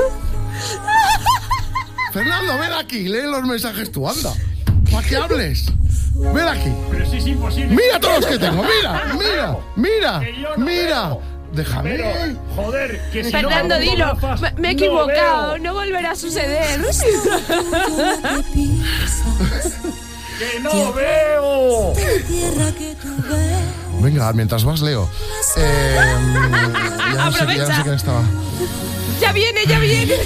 Fernando, ven aquí, lee los mensajes tú, anda. Para que hables. Ven aquí. Pero sí es imposible. Mira todos los que tengo. Mira, mira, mira, mira. Déjame. Pero, joder, que si Fernando, no me pongo dilo. gafas, Me, me he no equivocado. veo. No volverá a suceder. ¡Que no veo! Venga, mientras vas, leo. Eh, ya no sé, ya no sé quién estaba. Ya viene, ya viene.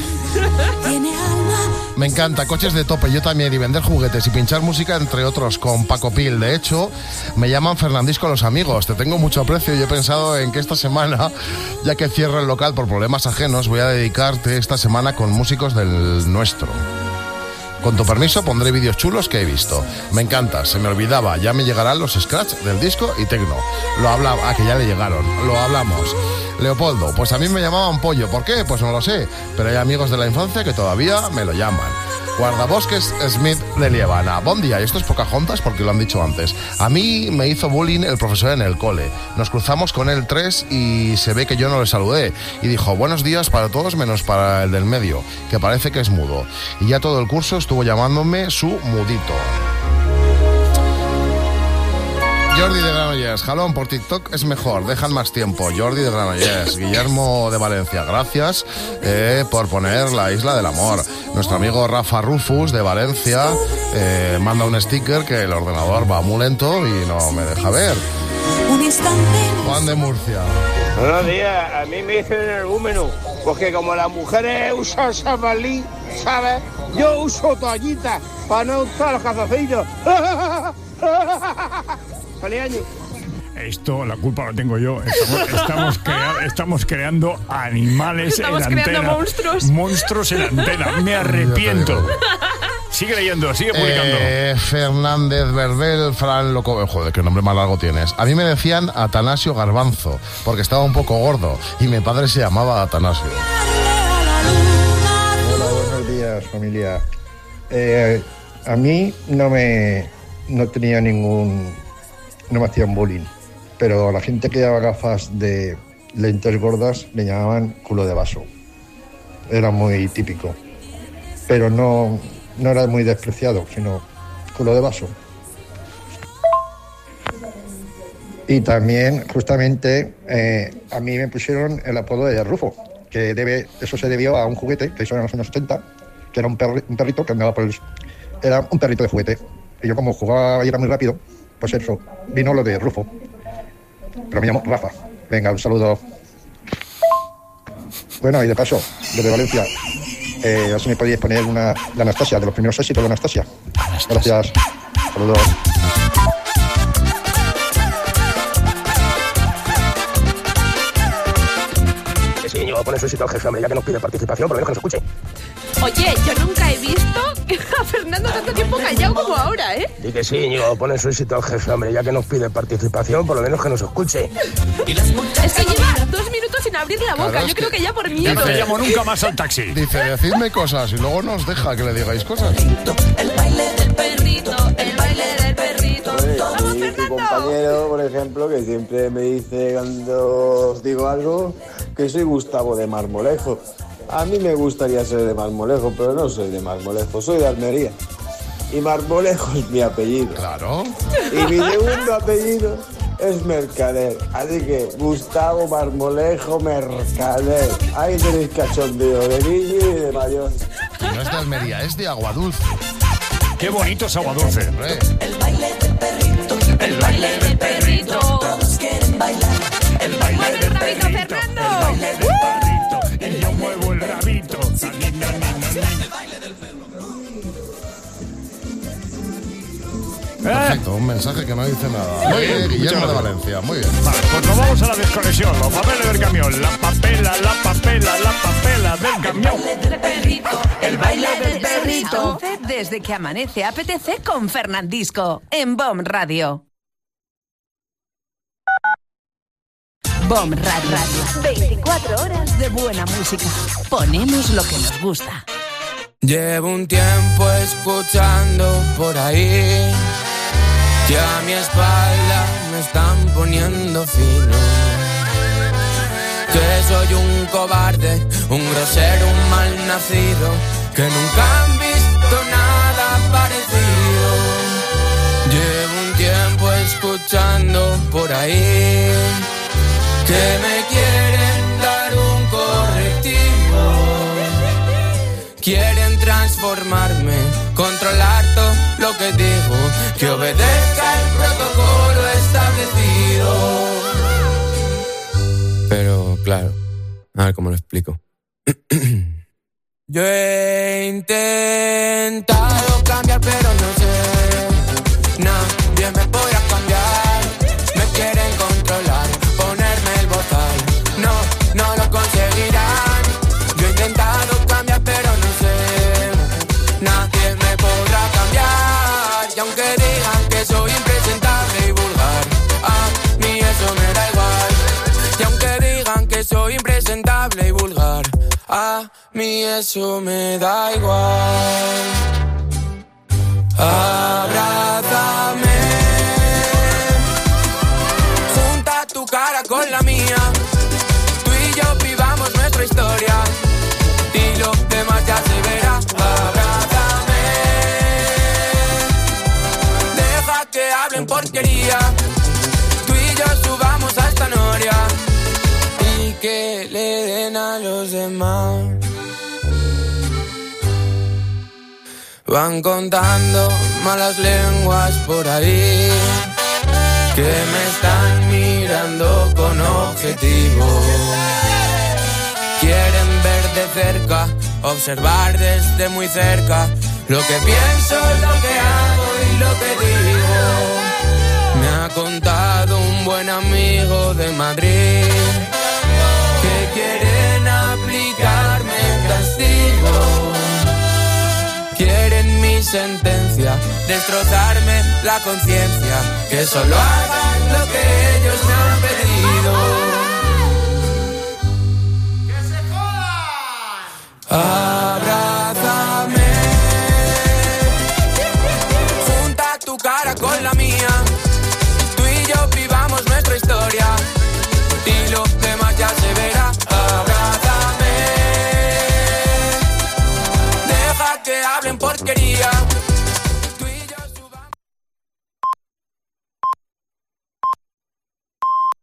Me encanta, coches de tope, yo también, y vender juguetes y pinchar música, entre otros, con Paco Pil. De hecho, me llaman Fernandisco los amigos. Te tengo mucho aprecio y he pensado en que esta semana, ya que cierro el local por problemas ajenos, voy a dedicarte esta semana con músicos del nuestro. Con tu permiso pondré vídeos chulos que he visto. Me encanta, se me olvidaba, ya me llegarán los scratch del disco y tecno. Lo hablaba, ah, que ya le llegaron, lo hablamos. Leopoldo, pues a mí me llamaban Pollo, ¿por qué? Pues no lo sé, pero hay amigos de la infancia que todavía me lo llaman. Guardabosques Smith de Liebana. Buen día, y esto es Pocahontas porque lo han dicho antes. A mí me hizo bullying el profesor en el cole. Nos cruzamos con él tres y se ve que yo no le saludé. Y dijo, buenos días para todos menos para el del medio, que parece que es mudo. Y ya todo el curso estuvo llamándome su mudito. Jordi de Granollers, jalón por TikTok es mejor, dejan más tiempo. Jordi de Granollers. Guillermo de Valencia, gracias eh, por poner la Isla del Amor. Nuestro amigo Rafa Rufus de Valencia eh, manda un sticker que el ordenador va muy lento y no me deja ver. Un instante. Juan de Murcia. Buenos días, a mí me dicen energúmeno, porque como las mujeres usan chavalín, ¿sabes? Yo uso toallitas para no usar los calzoncillos. ¡Feliz año! Esto, la culpa la tengo yo. Estamos, estamos, crea- estamos creando animales Estamos en creando antena. monstruos. Monstruos en antena. Me arrepiento. Sigue leyendo, sigue publicando. Eh, Fernández Verbel, Fran Loco... Joder, qué nombre más largo tienes. A mí me decían Atanasio Garbanzo, porque estaba un poco gordo, y mi padre se llamaba Atanasio. Hola, buenos días, familia. Eh, a mí no me... no tenía ningún... no me hacían bullying, pero a la gente que llevaba gafas de lentes gordas le llamaban culo de vaso. Era muy típico, pero no, no era muy despreciado, sino culo de vaso. Y también, justamente, eh, a mí me pusieron el apodo de Rufo, que debe, eso se debió a un juguete que hizo en los años setenta, que era un, perri, un perrito que andaba por el... Era un perrito de juguete. Y yo, como jugaba y era muy rápido, pues eso, vino lo de Rufo. Pero me llamo Rafa. Venga, un saludo. Bueno, y de paso, desde Valencia, eh, a ver si me podéis poner una de Anastasia, de los primeros éxitos de Anastasia. Gracias. Saludos. Que sí, yo poner su sitio al jefe, hombre, ya que nos pide participación, por lo menos que nos escuche. Oye, yo nunca he visto a Fernando tanto tiempo callado como ahora, ¿eh? Di que sí, yo poner su sitio al jefe, hombre, ya que nos pide participación, por lo menos que nos escuche. Es que lleva dos minutos sin abrir la boca. Claro, yo es creo que- que ya por miedo. No te llamo nunca más al taxi. Dice, decidme cosas y luego nos deja que le digáis cosas. El baile del perrito, el baile del perrito. ¡Vamos, Mi Fernando! compañero, por ejemplo, que siempre me dice cuando os digo algo que soy Gustavo de Marmolejo. A mí me gustaría ser de Marmolejo, pero no soy de Marmolejo, soy de Almería. Y Marmolejo es mi apellido. Claro. Y mi segundo apellido es Mercader. Así que Gustavo Marmolejo Mercader. Ahí tenéis cachondeo de niño y de mayor. Y no es de Almería, es de Aguadulce. Qué bonito es Aguadulce. Hombre. El baile del perrito, el baile del perrito, todos quieren bailar. El baile ¡Mueve el rabito, Fernando! Y yo muevo el rabito. Perfecto, un mensaje que no dice nada. Muy bien, Guillermo de Valencia, muy bien. Vale, pues nos vamos a la desconexión. Los papeles del camión. La papela, la papela, la papela del camión. El baile del perrito. Desde que amanece apetece con Fernandisco en B O M Radio. B O M Radio. veinticuatro horas de buena música. Ponemos lo que nos gusta. Llevo un tiempo escuchando por ahí que a mi espalda me están poniendo fino, que soy un cobarde, un grosero, un malnacido, que nunca han visto nada parecido. Llevo un tiempo escuchando por ahí que me quieren dar un correctivo. Quieren transformarme, controlar todo lo que digo, que obedezca el protocolo establecido. Pero, claro, a ver cómo lo explico. Yo he intentado cambiar, pero no sé, nadie me podrá cambiar. Me quieren controlar, ponerme el bozal, no, no lo conseguirán. Yo he intentado cambiar, pero no sé, nadie me podrá cambiar. Y aunque digan que soy impresentable y vulgar, a mí eso me da igual. Y aunque digan que soy impresentable y vulgar, a mí eso me da igual. Abrázame, junta tu cara con la mía, tú y yo vivamos nuestra historia, y lo demás ya se verá. Abrázame, deja que hablen porquería, a los demás. Van contando malas lenguas por ahí, que me están mirando con objetivo. Quieren ver de cerca, observar desde muy cerca lo que pienso, lo que hago y lo que digo. Me ha contado un buen amigo de Madrid que quieren aplicarme castigo. Quieren mi sentencia, destrozarme la conciencia, que solo hagan lo que ellos me han pedido.